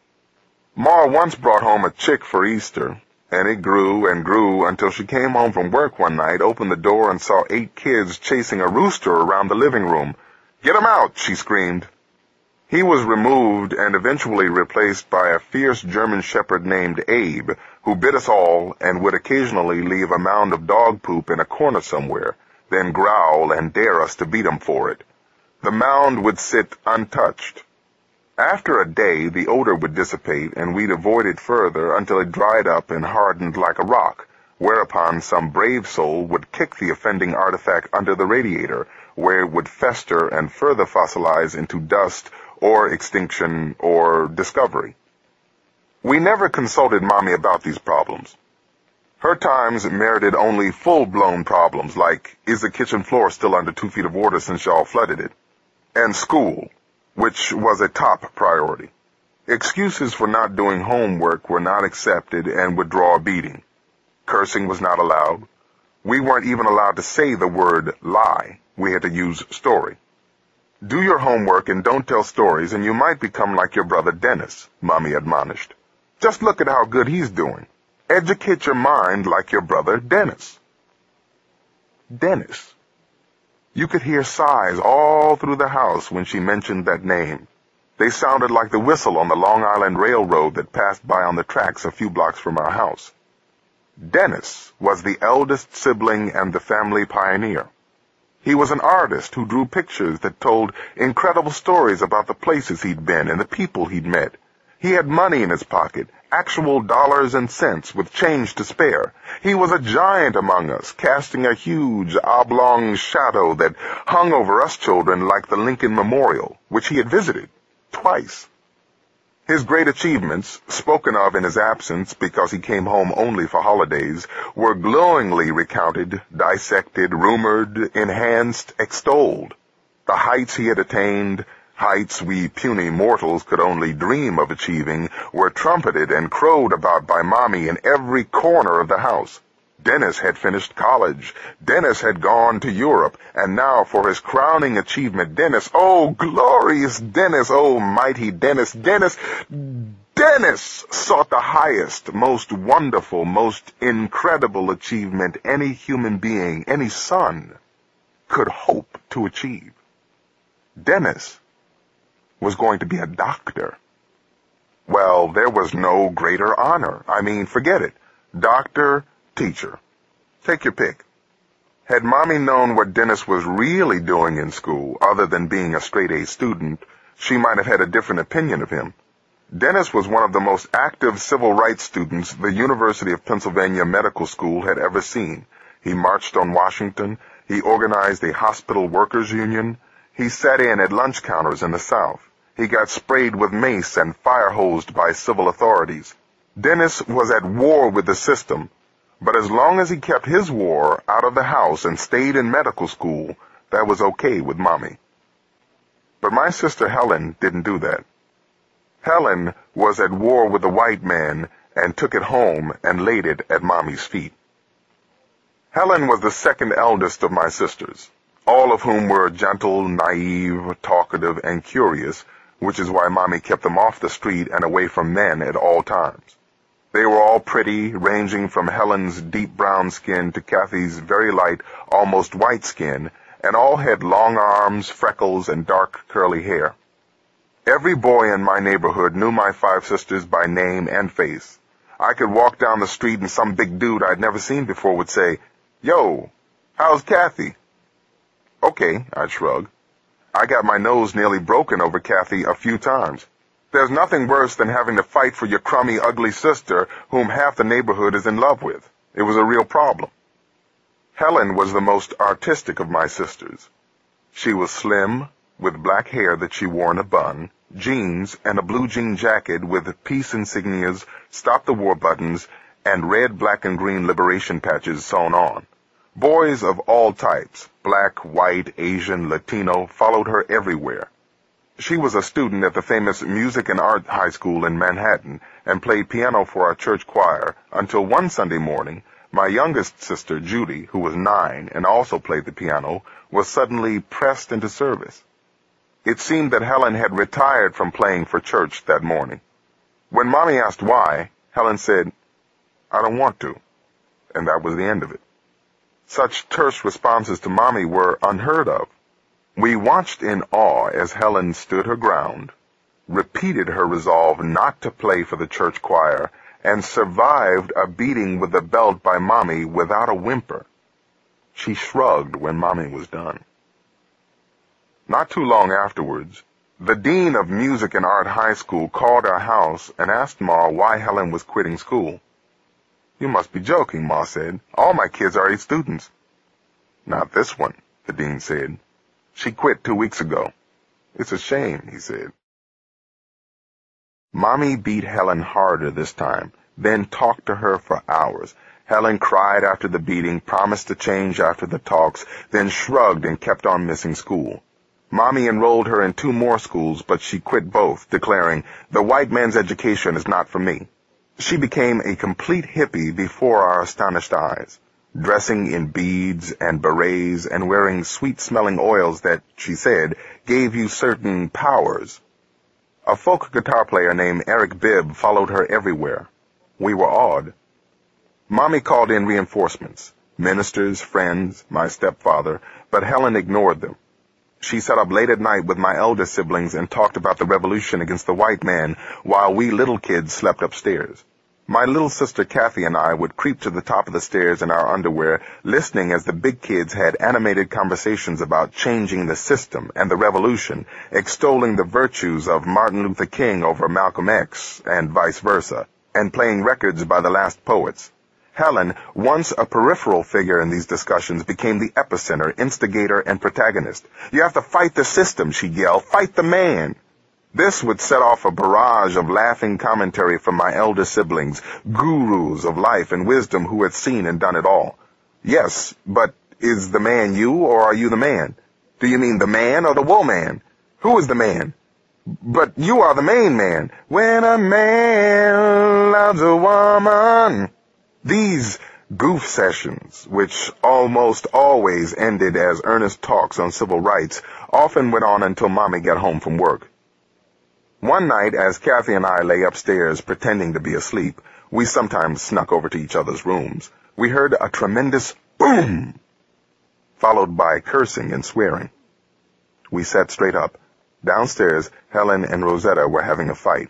Ma once brought home a chick for Easter, and it grew and grew until she came home from work one night, opened the door, and saw 8 kids chasing a rooster around the living room. "Get 'em out!" she screamed. He was removed and eventually replaced by a fierce German shepherd named Abe, who bit us all and would occasionally leave a mound of dog poop in a corner somewhere, then growl and dare us to beat him for it. The mound would sit untouched. After a day, the odor would dissipate, and we'd avoid it further until it dried up and hardened like a rock, whereupon some brave soul would kick the offending artifact under the radiator, where it would fester and further fossilize into dust or extinction or discovery. We never consulted Mommy about these problems. Her times merited only full-blown problems like, is the kitchen floor still under 2 feet of water since y'all flooded it? And school, which was a top priority. Excuses for not doing homework were not accepted and would draw a beating. Cursing was not allowed. We weren't even allowed to say the word lie. We had to use story. Do your homework and don't tell stories, and you might become like your brother Dennis, Mommy admonished. Just look at how good he's doing. Educate your mind like your brother Dennis. Dennis. You could hear sighs all through the house when she mentioned that name. They sounded like the whistle on the Long Island Railroad that passed by on the tracks a few blocks from our house. Dennis was the eldest sibling and the family pioneer. He was an artist who drew pictures that told incredible stories about the places he'd been and the people he'd met. He had money in his pocket, actual dollars and cents with change to spare. He was a giant among us, casting a huge oblong shadow that hung over us children like the Lincoln Memorial, which he had visited twice. His great achievements, spoken of in his absence because he came home only for holidays, were glowingly recounted, dissected, rumored, enhanced, extolled. The heights he had attained, heights we puny mortals could only dream of achieving, were trumpeted and crowed about by Mommy in every corner of the house. Dennis had finished college. Dennis had gone to Europe. And now for his crowning achievement, Dennis, oh glorious Dennis, oh mighty Dennis, Dennis sought the highest, most wonderful, most incredible achievement any human being, any son, could hope to achieve. Dennis was going to be a doctor. Well, there was no greater honor. I mean, forget it. Doctor, teacher. Take your pick. Had Mommy known what Dennis was really doing in school, other than being a straight-A student, she might have had a different opinion of him. Dennis was one of the most active civil rights students the University of Pennsylvania Medical School had ever seen. He marched on Washington. He organized a hospital workers' union. He sat in at lunch counters in the South. He got sprayed with mace and fire-hosed by civil authorities. Dennis was at war with the system, but as long as he kept his war out of the house and stayed in medical school, that was okay with Mommy. But my sister Helen didn't do that. Helen was at war with the white man and took it home and laid it at Mommy's feet. Helen was the second eldest of my sisters, all of whom were gentle, naive, talkative, and curious, which is why Mommy kept them off the street and away from men at all times. They were all pretty, ranging from Helen's deep brown skin to Kathy's very light, almost white skin, and all had long arms, freckles, and dark curly hair. Every boy in my neighborhood knew my 5 sisters by name and face. I could walk down the street and some big dude I'd never seen before would say, "Yo, how's Kathy?" "Okay," I'd shrug. I got my nose nearly broken over Kathy a few times. There's nothing worse than having to fight for your crummy, ugly sister whom half the neighborhood is in love with. It was a real problem. Helen was the most artistic of my sisters. She was slim, with black hair that she wore in a bun, jeans, and a blue jean jacket with peace insignias, stop the war buttons, and red, black, and green liberation patches sewn on. Boys of all types, black, white, Asian, Latino, followed her everywhere. She was a student at the famous Music and Art High School in Manhattan and played piano for our church choir until one Sunday morning, my youngest sister, Judy, who was 9 and also played the piano, was suddenly pressed into service. It seemed that Helen had retired from playing for church that morning. When Mommy asked why, Helen said, "I don't want to," and that was the end of it. Such terse responses to Mommy were unheard of. We watched in awe as Helen stood her ground, repeated her resolve not to play for the church choir, and survived a beating with a belt by Mommy without a whimper. She shrugged when Mommy was done. Not too long afterwards, the dean of Music and Art High School called our house and asked Ma why Helen was quitting school. "You must be joking," Ma said. "All my kids are A students." "Not this one," the dean said. "She quit 2 weeks ago." "It's a shame," he said. Mommy beat Helen harder this time, then talked to her for hours. Helen cried after the beating, promised to change after the talks, then shrugged and kept on missing school. Mommy enrolled her in 2 more schools, but she quit both, declaring, "The white man's education is not for me." She became a complete hippie before our astonished eyes, dressing in beads and berets and wearing sweet-smelling oils that, she said, gave you certain powers. A folk guitar player named Eric Bibb followed her everywhere. We were awed. Mommy called in reinforcements, ministers, friends, my stepfather, but Helen ignored them. She sat up late at night with my elder siblings and talked about the revolution against the white man while we little kids slept upstairs. My little sister Kathy and I would creep to the top of the stairs in our underwear, listening as the big kids had animated conversations about changing the system and the revolution, extolling the virtues of Martin Luther King over Malcolm X and vice versa, and playing records by the last poets. Helen, once a peripheral figure in these discussions, became the epicenter, instigator, and protagonist. "You have to fight the system," she'd yell. "Fight the man." This would set off a barrage of laughing commentary from my elder siblings, gurus of life and wisdom who had seen and done it all. "Yes, but is the man you, or are you the man? Do you mean the man or the woman? Who is the man? But you are the main man. When a man loves a woman." These goof sessions, which almost always ended as earnest talks on civil rights, often went on until Mommy got home from work. One night, as Kathy and I lay upstairs pretending to be asleep, we sometimes snuck over to each other's rooms, we heard a tremendous boom, followed by cursing and swearing. We sat straight up. Downstairs, Helen and Rosetta were having a fight.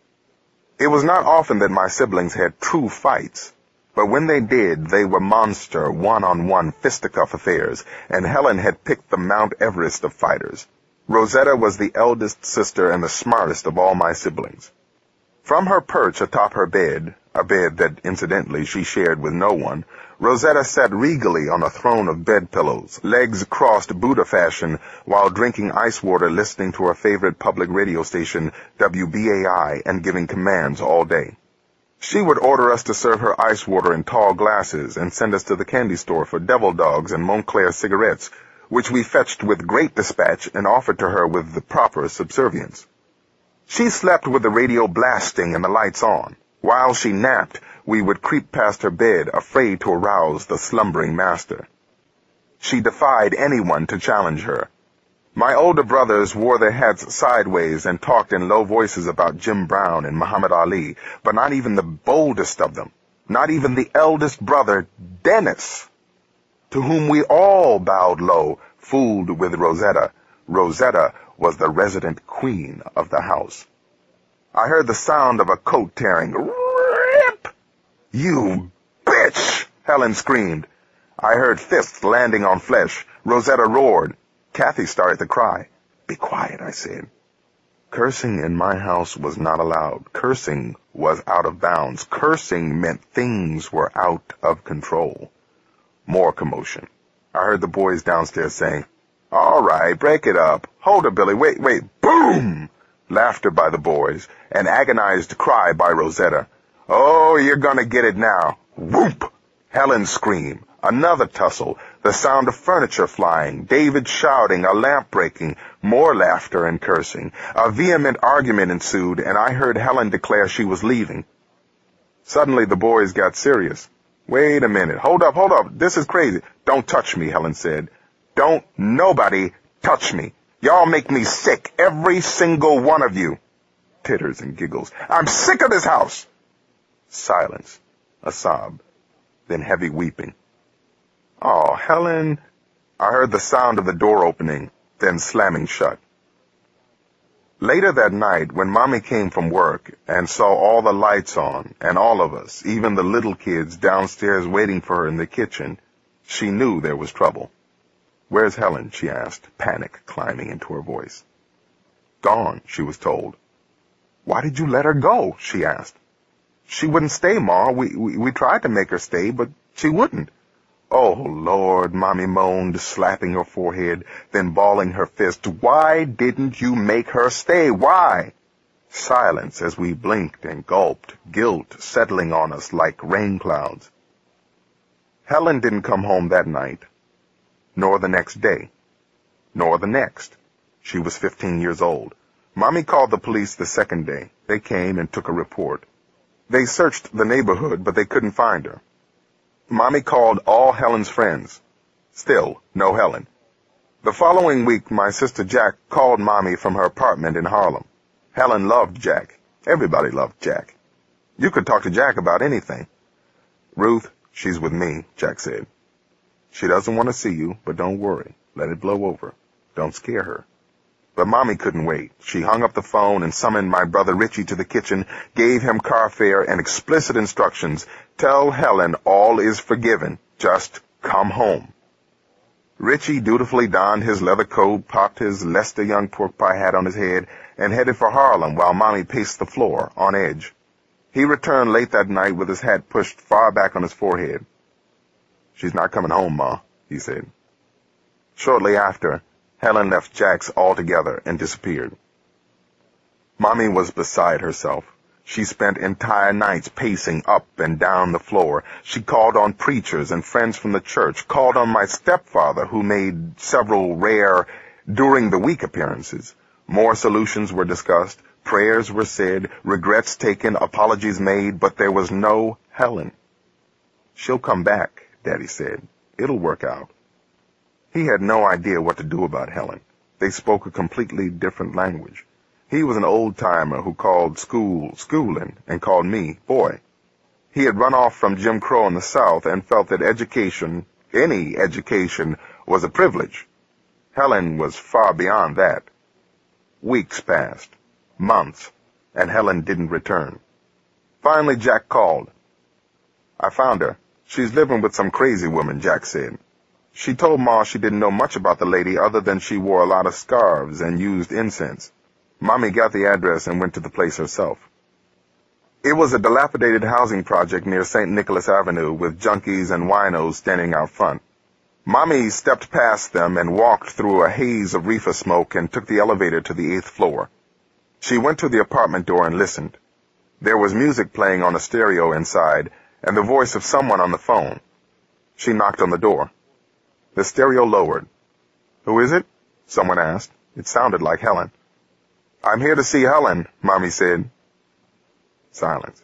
It was not often that my siblings had true fights, but when they did, they were monster, one-on-one fisticuff affairs, and Helen had picked the Mount Everest of fighters. Rosetta was the eldest sister and the smartest of all my siblings. From her perch atop her bed, a bed that, incidentally, she shared with no one, Rosetta sat regally on a throne of bedpillows, legs crossed Buddha fashion, while drinking ice water, listening to her favorite public radio station, WBAI, and giving commands all day. She would order us to serve her ice water in tall glasses and send us to the candy store for Devil Dogs and Montclair cigarettes, which we fetched with great dispatch and offered to her with the proper subservience. She slept with the radio blasting and the lights on. While she napped, we would creep past her bed, afraid to arouse the slumbering master. She defied anyone to challenge her. My older brothers wore their hats sideways and talked in low voices about Jim Brown and Muhammad Ali, but not even the boldest of them, not even the eldest brother, Dennis, to whom we all bowed low, fooled with Rosetta. Rosetta was the resident queen of the house. I heard the sound of a coat tearing. Rip! "You bitch!" Helen screamed. I heard fists landing on flesh. Rosetta roared. Kathy started to cry. "Be quiet," I said. Cursing in my house was not allowed. Cursing was out of bounds. Cursing meant things were out of control. More commotion. I heard the boys downstairs saying, "All right, break it up. Hold it, Billy. Wait. Boom!" Laughter by the boys. An agonized cry by Rosetta. "Oh, you're gonna get it now." Whoop! Helen's scream. Another tussle. The sound of furniture flying. David shouting. A lamp breaking. More laughter and cursing. A vehement argument ensued, and I heard Helen declare she was leaving. Suddenly the boys got serious. "Wait a minute. Hold up. This is crazy." "Don't touch me," Helen said. "Don't nobody touch me. Y'all make me sick, every single one of you." Titters and giggles. "I'm sick of this house." Silence. A sob. Then heavy weeping. "Oh, Helen." I heard the sound of the door opening, then slamming shut. Later that night, when Mommy came from work and saw all the lights on and all of us, even the little kids downstairs waiting for her in the kitchen, she knew there was trouble. "Where's Helen?" she asked, panic climbing into her voice. "Gone," she was told. "Why did you let her go?" she asked. "She wouldn't stay, Ma. We tried to make her stay, but she wouldn't." "Oh, Lord," Mommy moaned, slapping her forehead, then balling her fist. "Why didn't you make her stay? Why?" Silence as we blinked and gulped, guilt settling on us like rain clouds. Helen didn't come home that night, nor the next day, nor the next. She was 15 years old. Mommy called the police the second day. They came and took a report. They searched the neighborhood, but they couldn't find her. Mommy called all Helen's friends. Still, no Helen. The following week, my sister Jack called Mommy from her apartment in Harlem. Helen loved Jack. Everybody loved Jack. You could talk to Jack about anything. "Ruth, she's with me," Jack said. "She doesn't want to see you, but don't worry. Let it blow over. Don't scare her." But Mommy couldn't wait. She hung up the phone and summoned my brother Richie to the kitchen, gave him car fare and explicit instructions. "Tell Helen all is forgiven. Just come home." Richie dutifully donned his leather coat, popped his Lester Young pork pie hat on his head, and headed for Harlem while Mommy paced the floor, on edge. He returned late that night with his hat pushed far back on his forehead. "She's not coming home, Ma," he said. Shortly after, Helen left Jack's altogether and disappeared. Mommy was beside herself. She spent entire nights pacing up and down the floor. She called on preachers and friends from the church, called on my stepfather, who made several rare during-the-week appearances. More solutions were discussed, prayers were said, regrets taken, apologies made, but there was no Helen. "She'll come back," Daddy said. "It'll work out." He had no idea what to do about Helen. They spoke a completely different language. He was an old-timer who called school schoolin' and called me boy. He had run off from Jim Crow in the South and felt that education, any education, was a privilege. Helen was far beyond that. Weeks passed, months, and Helen didn't return. Finally, Jack called. "I found her. She's living with some crazy woman," Jack said. She told Ma she didn't know much about the lady other than she wore a lot of scarves and used incense. Mommy got the address and went to the place herself. It was a dilapidated housing project near St. Nicholas Avenue with junkies and winos standing out front. Mommy stepped past them and walked through a haze of reefer smoke and took the elevator to the 8th floor. She went to the apartment door and listened. There was music playing on a stereo inside and the voice of someone on the phone. She knocked on the door. The stereo lowered. "Who is it?" someone asked. It sounded like Helen. "I'm here to see Helen," Mommy said. Silence.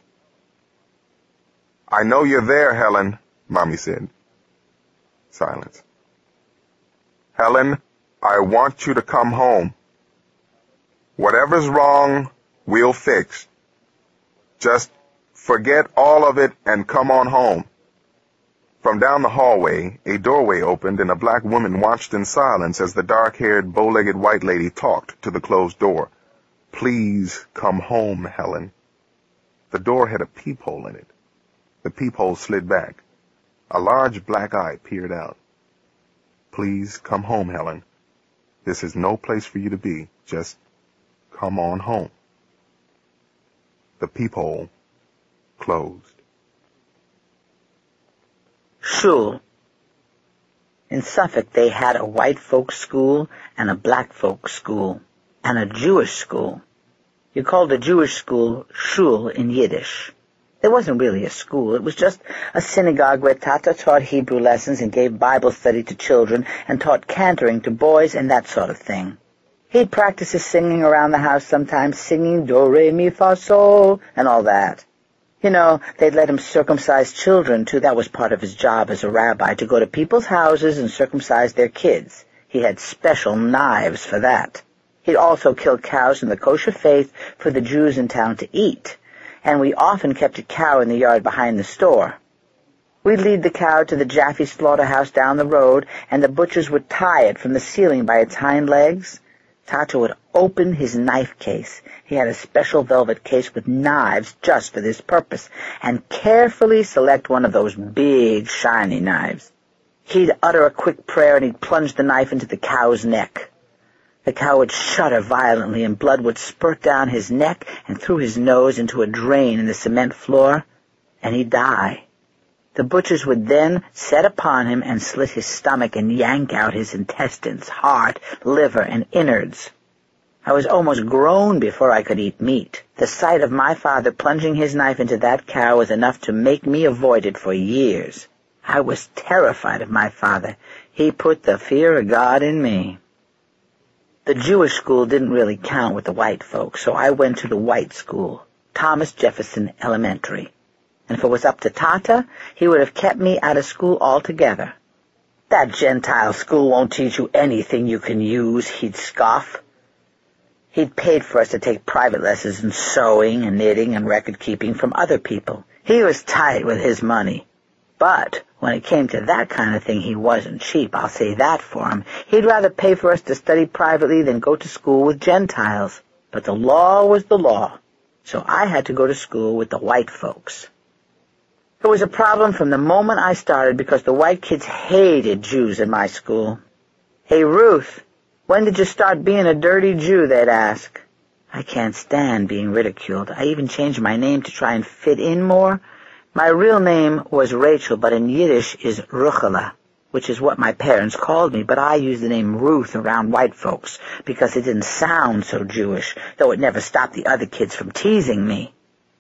"I know you're there, Helen," Mommy said. Silence. "Helen, I want you to come home. Whatever's wrong, we'll fix. Just forget all of it and come on home." From down the hallway, a doorway opened and a black woman watched in silence as the dark-haired, bow-legged white lady talked to the closed door. "Please come home, Helen." The door had a peephole in it. The peephole slid back. A large black eye peered out. "Please come home, Helen. This is no place for you to be. Just come on home." The peephole closed. Shul. In Suffolk, they had a white folks' school and a black folks' school and a Jewish school. You called the Jewish school shul in Yiddish. There wasn't really a school. It was just a synagogue where Tata taught Hebrew lessons and gave Bible study to children and taught cantoring to boys and that sort of thing. He'd practice his singing around the house sometimes, singing do, re, mi, fa, sol, and all that. You know, they'd let him circumcise children, too. That was part of his job as a rabbi, to go to people's houses and circumcise their kids. He had special knives for that. He'd also kill cows in the kosher faith for the Jews in town to eat, and we often kept a cow in the yard behind the store. We'd lead the cow to the Jaffe slaughterhouse down the road, and the butchers would tie it from the ceiling by its hind legs. Tata would open his knife case. He had a special velvet case with knives just for this purpose, and carefully select one of those big, shiny knives. He'd utter a quick prayer, and he'd plunge the knife into the cow's neck. The cow would shudder violently, and blood would spurt down his neck and through his nose into a drain in the cement floor, and he'd die. The butchers would then set upon him and slit his stomach and yank out his intestines, heart, liver, and innards. I was almost grown before I could eat meat. The sight of my father plunging his knife into that cow was enough to make me avoid it for years. I was terrified of my father. He put the fear of God in me. The Jewish school didn't really count with the white folks, so I went to the white school, Thomas Jefferson Elementary. And if it was up to Tata, he would have kept me out of school altogether. "That Gentile school won't teach you anything you can use," he'd scoff. He'd paid for us to take private lessons in sewing and knitting and record-keeping from other people. He was tight with his money. But when it came to that kind of thing, he wasn't cheap, I'll say that for him. He'd rather pay for us to study privately than go to school with Gentiles. But the law was the law, so I had to go to school with the white folks. It was a problem from the moment I started because the white kids hated Jews in my school. "Hey, Ruth, when did you start being a dirty Jew?" they'd ask. I can't stand being ridiculed. I even changed my name to try and fit in more. My real name was Rachel, but in Yiddish is Ruchela, which is what my parents called me, but I used the name Ruth around white folks because it didn't sound so Jewish, though it never stopped the other kids from teasing me.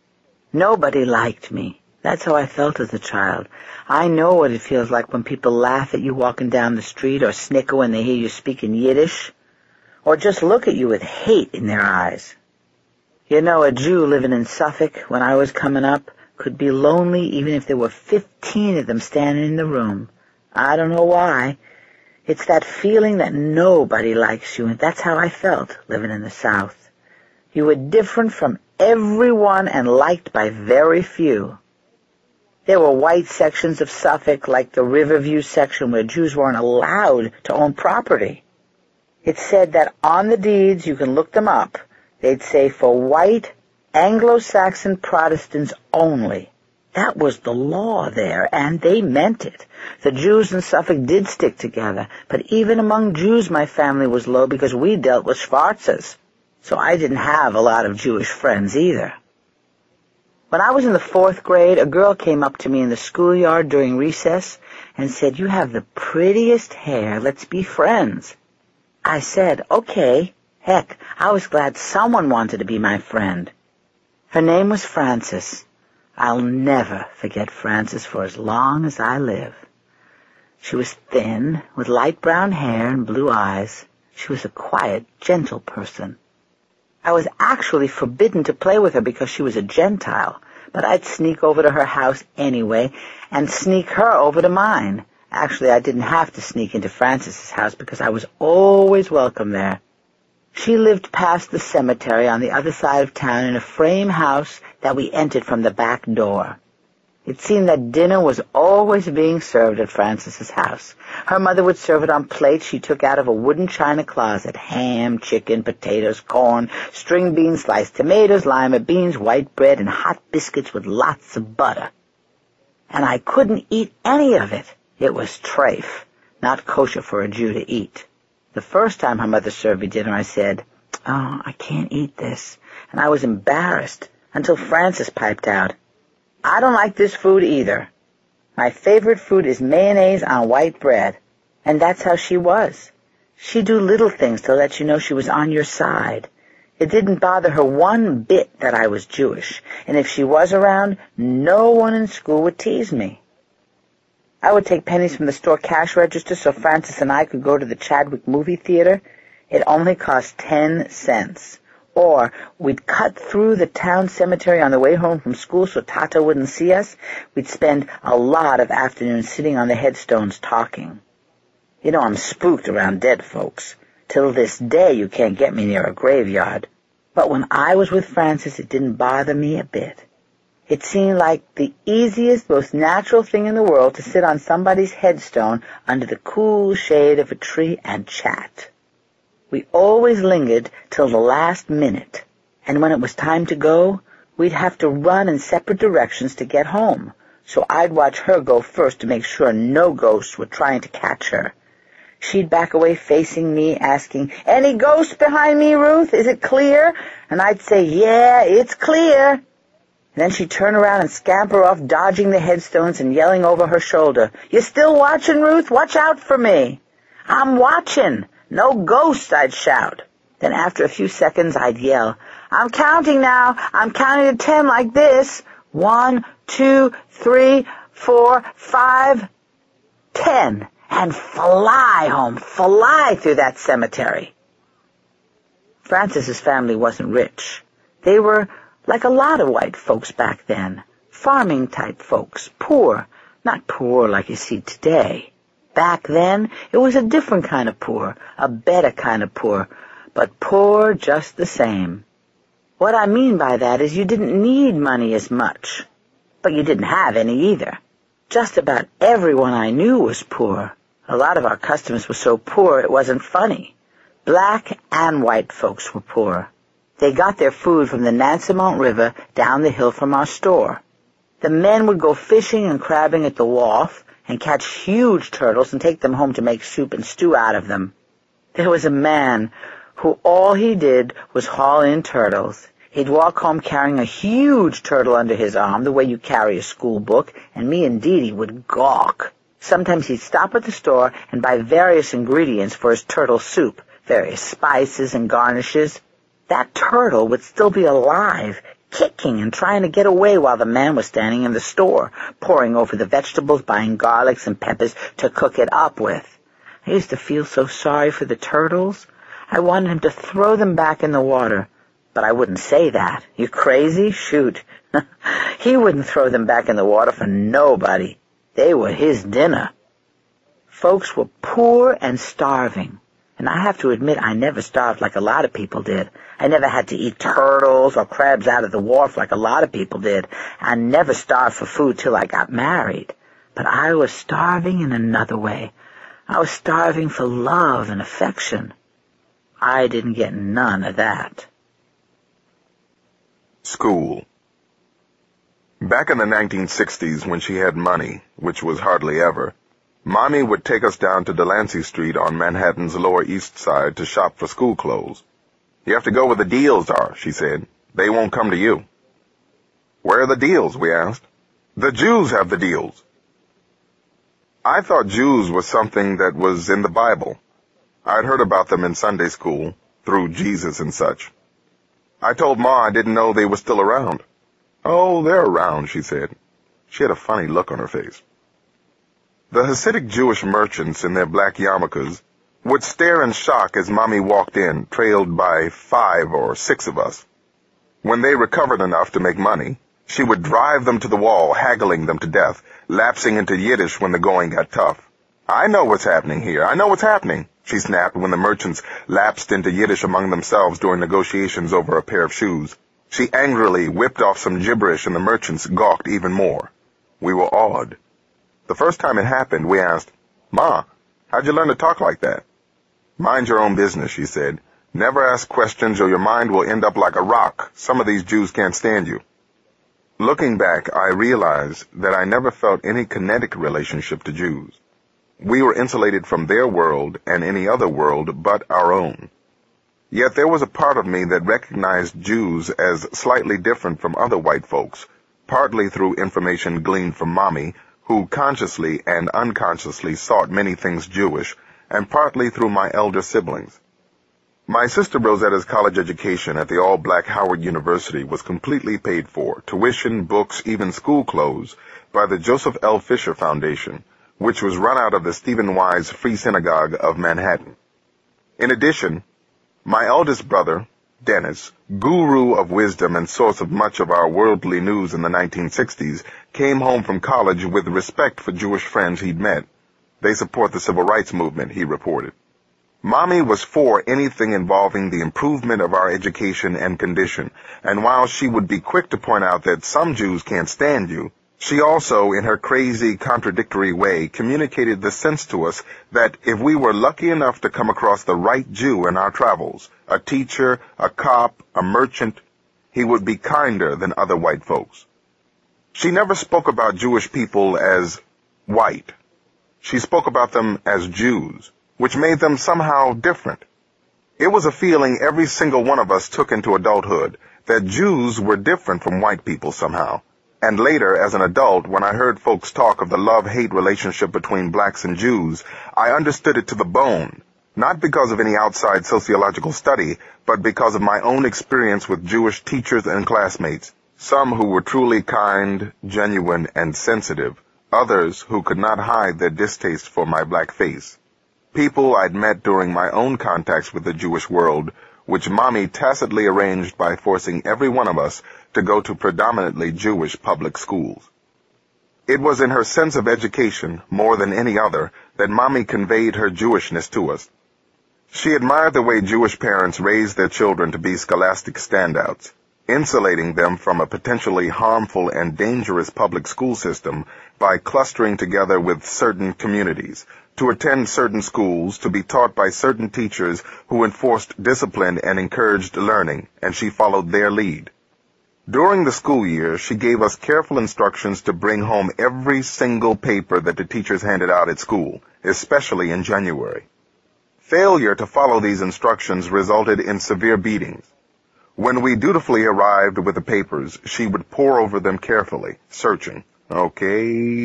Nobody liked me. That's how I felt as a child. I know what it feels like when people laugh at you walking down the street or snicker when they hear you speak in Yiddish, or just look at you with hate in their eyes. You know, a Jew living in Suffolk when I was coming up could be lonely even if there were 15 of them standing in the room. I don't know why. It's that feeling that nobody likes you, and that's how I felt living in the South. You were different from everyone and liked by very few. There were white sections of Suffolk, like the Riverview section, where Jews weren't allowed to own property. It said that on the deeds, you can look them up, they'd say for white Anglo-Saxon Protestants only. That was the law there, and they meant it. The Jews in Suffolk did stick together, but even among Jews my family was low because we dealt with Schwarzes, so I didn't have a lot of Jewish friends either. When I was in the 4th grade, a girl came up to me in the schoolyard during recess and said, "You have the prettiest hair. Let's be friends." I said, "Okay." Heck, I was glad someone wanted to be my friend. Her name was Frances. I'll never forget Frances for as long as I live. She was thin, with light brown hair and blue eyes. She was a quiet, gentle person. I was actually forbidden to play with her because she was a Gentile, but I'd sneak over to her house anyway and sneak her over to mine. Actually, I didn't have to sneak into Frances's house because I was always welcome there. She lived past the cemetery on the other side of town in a frame house that we entered from the back door. It seemed that dinner was always being served at Frances's house. Her mother would serve it on plates she took out of a wooden china closet. Ham, chicken, potatoes, corn, string beans, sliced tomatoes, lima beans, white bread, and hot biscuits with lots of butter. And I couldn't eat any of it. It was treif, not kosher for a Jew to eat. The first time her mother served me dinner, I said, "Oh, I can't eat this." And I was embarrassed until Frances piped out, "I don't like this food either. My favorite food is mayonnaise on white bread." And that's how she was. She'd do little things to let you know she was on your side. It didn't bother her one bit that I was Jewish, and if she was around, no one in school would tease me. I would take pennies from the store cash register so Frances and I could go to the Chadwick movie theater. It only cost 10 cents. Or we'd cut through the town cemetery on the way home from school so Tata wouldn't see us. We'd spend a lot of afternoons sitting on the headstones talking. You know, I'm spooked around dead folks. Till this day, you can't get me near a graveyard. But when I was with Frances, it didn't bother me a bit. It seemed like the easiest, most natural thing in the world to sit on somebody's headstone under the cool shade of a tree and chat. We always lingered till the last minute, and when it was time to go, we'd have to run in separate directions to get home, so I'd watch her go first to make sure no ghosts were trying to catch her. She'd back away facing me, asking, "Any ghosts behind me, Ruth? Is it clear?" And I'd say, "Yeah, it's clear." And then she'd turn around and scamper off, dodging the headstones and yelling over her shoulder, "You still watching, Ruth? Watch out for me." "I'm watching. No ghosts," I'd shout. Then after a few seconds, I'd yell, "I'm counting now. I'm counting to 10 like this. 1, 2, 3, 4, 5, 10. And fly home, fly through that cemetery." Francis's family wasn't rich. They were like a lot of white folks back then, farming-type folks, poor, not poor like you see today. Back then, it was a different kind of poor, a better kind of poor, but poor just the same. What I mean by that is you didn't need money as much, but you didn't have any either. Just about everyone I knew was poor. A lot of our customers were so poor it wasn't funny. Black and white folks were poor. They got their food from the Nansemont River down the hill from our store. The men would go fishing and crabbing at the wharf and catch huge turtles and take them home to make soup and stew out of them. There was a man who all he did was haul in turtles. He'd walk home carrying a huge turtle under his arm, the way you carry a school book, and me and Dee Dee would gawk. Sometimes he'd stop at the store and buy various ingredients for his turtle soup, various spices and garnishes. That turtle would still be alive, kicking and trying to get away while the man was standing in the store, poring over the vegetables, buying garlics and peppers to cook it up with. I used to feel so sorry for the turtles. I wanted him to throw them back in the water, but I wouldn't say that. You crazy? Shoot. He wouldn't throw them back in the water for nobody. They were his dinner. Folks were poor and starving, and I have to admit I never starved like a lot of people did. I never had to eat turtles or crabs out of the wharf like a lot of people did. I never starved for food till I got married. But I was starving in another way. I was starving for love and affection. I didn't get none of that. School. Back in the 1960s, when she had money, which was hardly ever, Mommy would take us down to Delancey Street on Manhattan's Lower East Side to shop for school clothes. "You have to go where the deals are," she said. "They won't come to you." "Where are the deals?" we asked. "The Jews have the deals." I thought Jews was something that was in the Bible. I'd heard about them in Sunday school, through Jesus and such. I told Ma I didn't know they were still around. "Oh, they're around," she said. She had a funny look on her face. The Hasidic Jewish merchants in their black yarmulkes would stare in shock as Mommy walked in, trailed by 5 or 6 of us. When they recovered enough to make money, she would drive them to the wall, haggling them to death, lapsing into Yiddish when the going got tough. "I know what's happening here. I know what's happening," she snapped when the merchants lapsed into Yiddish among themselves during negotiations over a pair of shoes. She angrily whipped off some gibberish and the merchants gawked even more. We were awed. The first time it happened, we asked, "Ma, how'd you learn to talk like that?" "Mind your own business," she said. "Never ask questions or your mind will end up like a rock. Some of these Jews can't stand you." Looking back, I realized that I never felt any kinetic relationship to Jews. We were insulated from their world and any other world but our own. Yet there was a part of me that recognized Jews as slightly different from other white folks, partly through information gleaned from Mommy, who consciously and unconsciously sought many things Jewish, and partly through my elder siblings. My sister Rosetta's college education at the all-black Howard University was completely paid for, tuition, books, even school clothes, by the Joseph L. Fisher Foundation, which was run out of the Stephen Wise Free Synagogue of Manhattan. In addition, my eldest brother, Dennis, guru of wisdom and source of much of our worldly news in the 1960s, came home from college with respect for Jewish friends he'd met. They support the civil rights movement, he reported. Mommy was for anything involving the improvement of our education and condition, and while she would be quick to point out that some Jews can't stand you, She also, in her crazy, contradictory way, communicated the sense to us that if we were lucky enough to come across the right Jew in our travels, a teacher, a cop, a merchant, he would be kinder than other white folks. She never spoke about Jewish people as white. She spoke about them as Jews, which made them somehow different. It was a feeling every single one of us took into adulthood, that Jews were different from white people somehow. And later, as an adult, when I heard folks talk of the love-hate relationship between blacks and Jews, I understood it to the bone, not because of any outside sociological study, but because of my own experience with Jewish teachers and classmates, some who were truly kind, genuine, and sensitive, others who could not hide their distaste for my black face. People I'd met during my own contacts with the Jewish world, which Mommy tacitly arranged by forcing every one of us to go to predominantly Jewish public schools. It was in her sense of education, more than any other, that Mommy conveyed her Jewishness to us. She admired the way Jewish parents raised their children to be scholastic standouts, insulating them from a potentially harmful and dangerous public school system by clustering together with certain communities, to attend certain schools, to be taught by certain teachers who enforced discipline and encouraged learning, and she followed their lead. During the school year, she gave us careful instructions to bring home every single paper that the teachers handed out at school, especially in January. Failure to follow these instructions resulted in severe beatings. When we dutifully arrived with the papers, she would pore over them carefully, searching. Okay,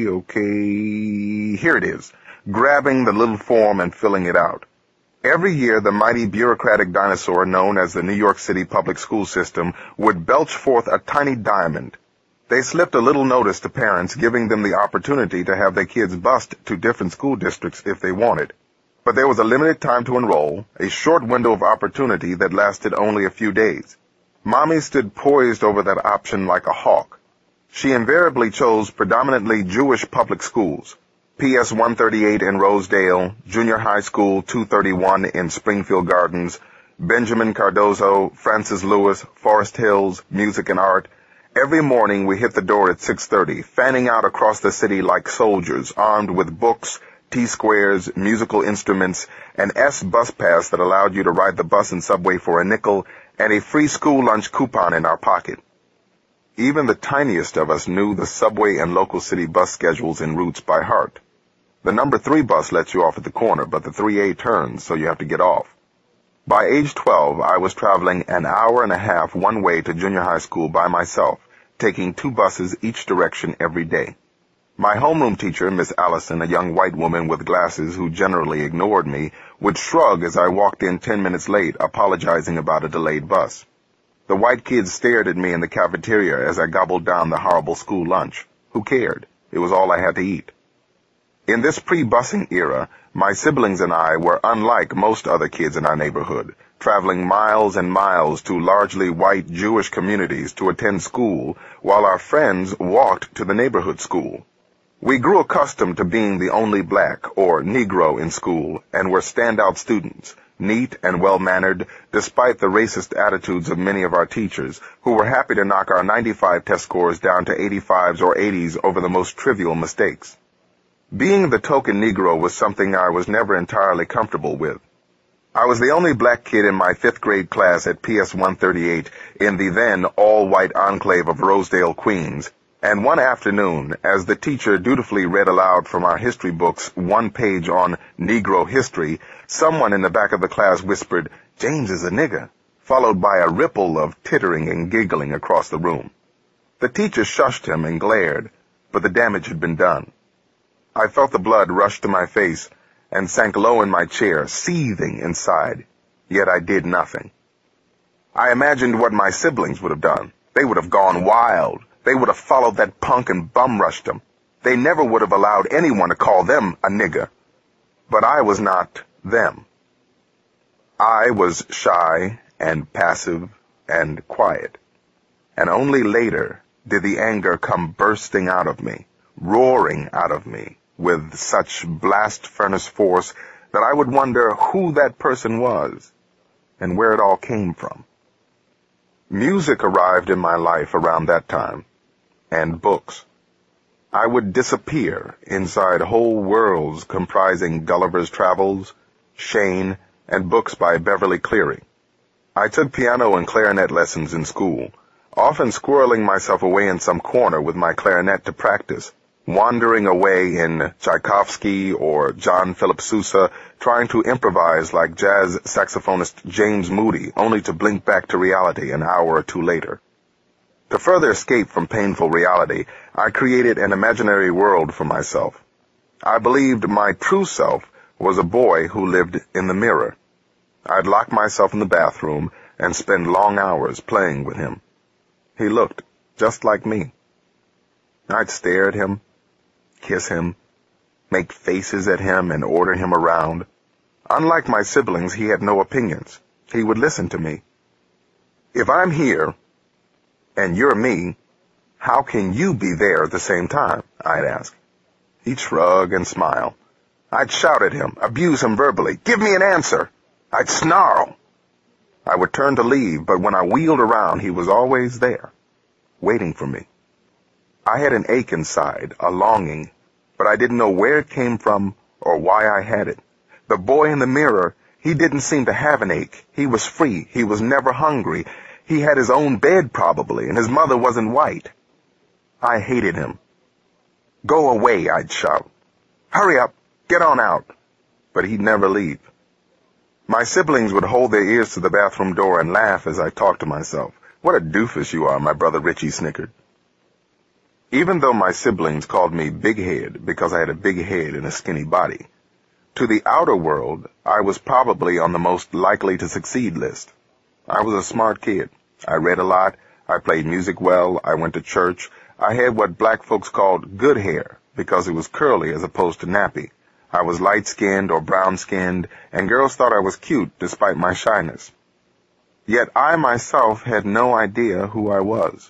here it is, grabbing the little form and filling it out. Every year, the mighty bureaucratic dinosaur known as the New York City public school system would belch forth a tiny diamond. They slipped a little notice to parents, giving them the opportunity to have their kids bused to different school districts if they wanted. But there was a limited time to enroll, a short window of opportunity that lasted only a few days. Mommy stood poised over that option like a hawk. She invariably chose predominantly Jewish public schools. PS 138 in Rosedale, Junior High School 231 in Springfield Gardens, Benjamin Cardozo, Francis Lewis, Forest Hills, Music and Art. Every morning we hit the door at 6:30, fanning out across the city like soldiers, armed with books, T-squares, musical instruments, an S bus pass that allowed you to ride the bus and subway for a nickel, and a free school lunch coupon in our pocket. Even the tiniest of us knew the subway and local city bus schedules and routes by heart. The number 3 bus lets you off at the corner, but the 3A turns, so you have to get off. By age 12, I was traveling an hour and a half one way to junior high school by myself, taking 2 buses each direction every day. My homeroom teacher, Miss Allison, a young white woman with glasses who generally ignored me, would shrug as I walked in 10 minutes late, apologizing about a delayed bus. The white kids stared at me in the cafeteria as I gobbled down the horrible school lunch. Who cared? It was all I had to eat. In this pre-busing era, my siblings and I were unlike most other kids in our neighborhood, traveling miles and miles to largely white Jewish communities to attend school, while our friends walked to the neighborhood school. We grew accustomed to being the only black, or Negro, in school, and were standout students, neat and well-mannered, despite the racist attitudes of many of our teachers, who were happy to knock our 95 test scores down to 85s or 80s over the most trivial mistakes. Being the token Negro was something I was never entirely comfortable with. I was the only black kid in my 5th grade class at PS 138 in the then all-white enclave of Rosedale, Queens, and one afternoon, as the teacher dutifully read aloud from our history books one page on Negro history, someone in the back of the class whispered, "James is a nigger," followed by a ripple of tittering and giggling across the room. The teacher shushed him and glared, but the damage had been done. I felt the blood rush to my face and sank low in my chair, seething inside, yet I did nothing. I imagined what my siblings would have done. They would have gone wild. They would have followed that punk and bum-rushed him. They never would have allowed anyone to call them a nigger. But I was not them. I was shy and passive and quiet. And only later did the anger come bursting out of me, roaring out of me, with such blast furnace force that I would wonder who that person was and where it all came from. Music arrived in my life around that time, and books. I would disappear inside whole worlds comprising Gulliver's Travels, Shane, and books by Beverly Cleary. I took piano and clarinet lessons in school, often squirreling myself away in some corner with my clarinet to practice, wandering away in Tchaikovsky or John Philip Sousa, trying to improvise like jazz saxophonist James Moody, only to blink back to reality an hour or two later. To further escape from painful reality, I created an imaginary world for myself. I believed my true self was a boy who lived in the mirror. I'd lock myself in the bathroom and spend long hours playing with him. He looked just like me. I'd stare at him, kiss him, make faces at him, and order him around. Unlike my siblings, he had no opinions. He would listen to me. If I'm here, and you're me, how can you be there at the same time? I'd ask. He'd shrug and smile. I'd shout at him, abuse him verbally. Give me an answer. I'd snarl. I would turn to leave, but when I wheeled around, he was always there, waiting for me. I had an ache inside, a longing, but I didn't know where it came from or why I had it. The boy in the mirror, he didn't seem to have an ache. He was free. He was never hungry. He had his own bed, probably, and his mother wasn't white. I hated him. Go away, I'd shout. Hurry up, get on out. But he'd never leave. My siblings would hold their ears to the bathroom door and laugh as I talked to myself. What a doofus you are, my brother Richie snickered. Even though my siblings called me Big Head because I had a big head and a skinny body, to the outer world, I was probably on the most likely to succeed list. I was a smart kid. I read a lot. I played music well. I went to church. I had what black folks called good hair because it was curly as opposed to nappy. I was light-skinned or brown-skinned, and girls thought I was cute despite my shyness. Yet I myself had no idea who I was.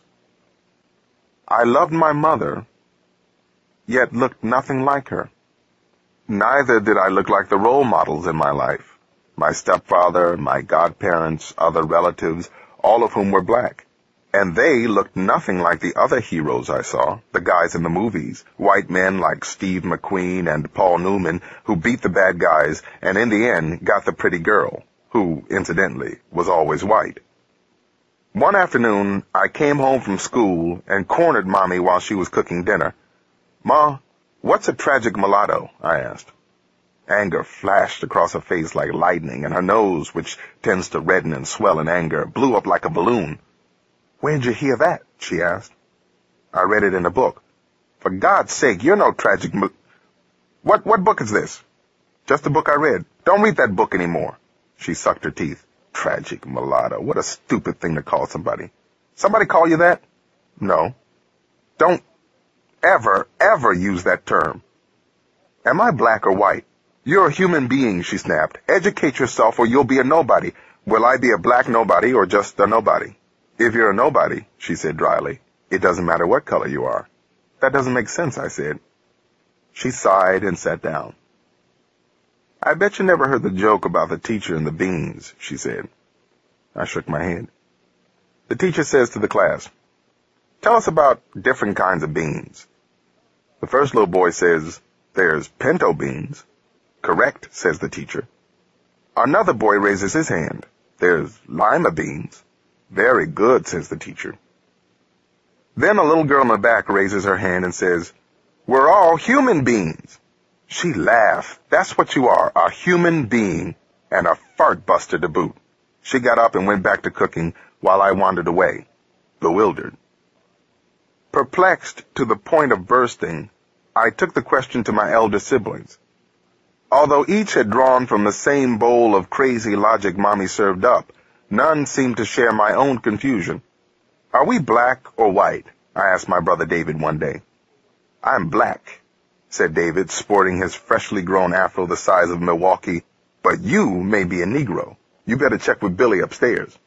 I loved my mother, yet looked nothing like her. Neither did I look like the role models in my life. My stepfather, my godparents, other relatives, all of whom were black. And they looked nothing like the other heroes I saw, the guys in the movies, white men like Steve McQueen and Paul Newman, who beat the bad guys and in the end got the pretty girl, who, incidentally, was always white. One afternoon, I came home from school and cornered Mommy while she was cooking dinner. Ma, what's a tragic mulatto? I asked. Anger flashed across her face like lightning, and her nose, which tends to redden and swell in anger, blew up like a balloon. Where'd you hear that? She asked. I read it in a book. For God's sake, you're no tragic What book is this? Just a book I read. Don't read that book anymore. She sucked her teeth. Tragic mulatto. What a stupid thing to call somebody. Somebody call you that? No. Don't ever use that term. Am I black or white? You're a human being, she snapped. Educate yourself or you'll be a nobody. Will I be a black nobody or just a nobody? If you're a nobody, she said dryly, it doesn't matter what color you are. That doesn't make sense, I said. She sighed and sat down. I bet you never heard the joke about the teacher and the beans, she said. I shook my head. The teacher says to the class, tell us about different kinds of beans. The first little boy says, there's pinto beans. Correct, says the teacher. Another boy raises his hand. There's lima beans. Very good, says the teacher. Then a little girl in the back raises her hand and says, we're all human beings. She laughed. That's what you are, a human being, and a fart buster to boot. She got up and went back to cooking while I wandered away, bewildered. Perplexed to the point of bursting, I took the question to my elder siblings. Although each had drawn from the same bowl of crazy logic Mommy served up, none seemed to share my own confusion. Are we black or white? I asked my brother David one day. I'm black, said David, sporting his freshly grown afro the size of Milwaukee, but you may be a Negro. You better check with Billy upstairs.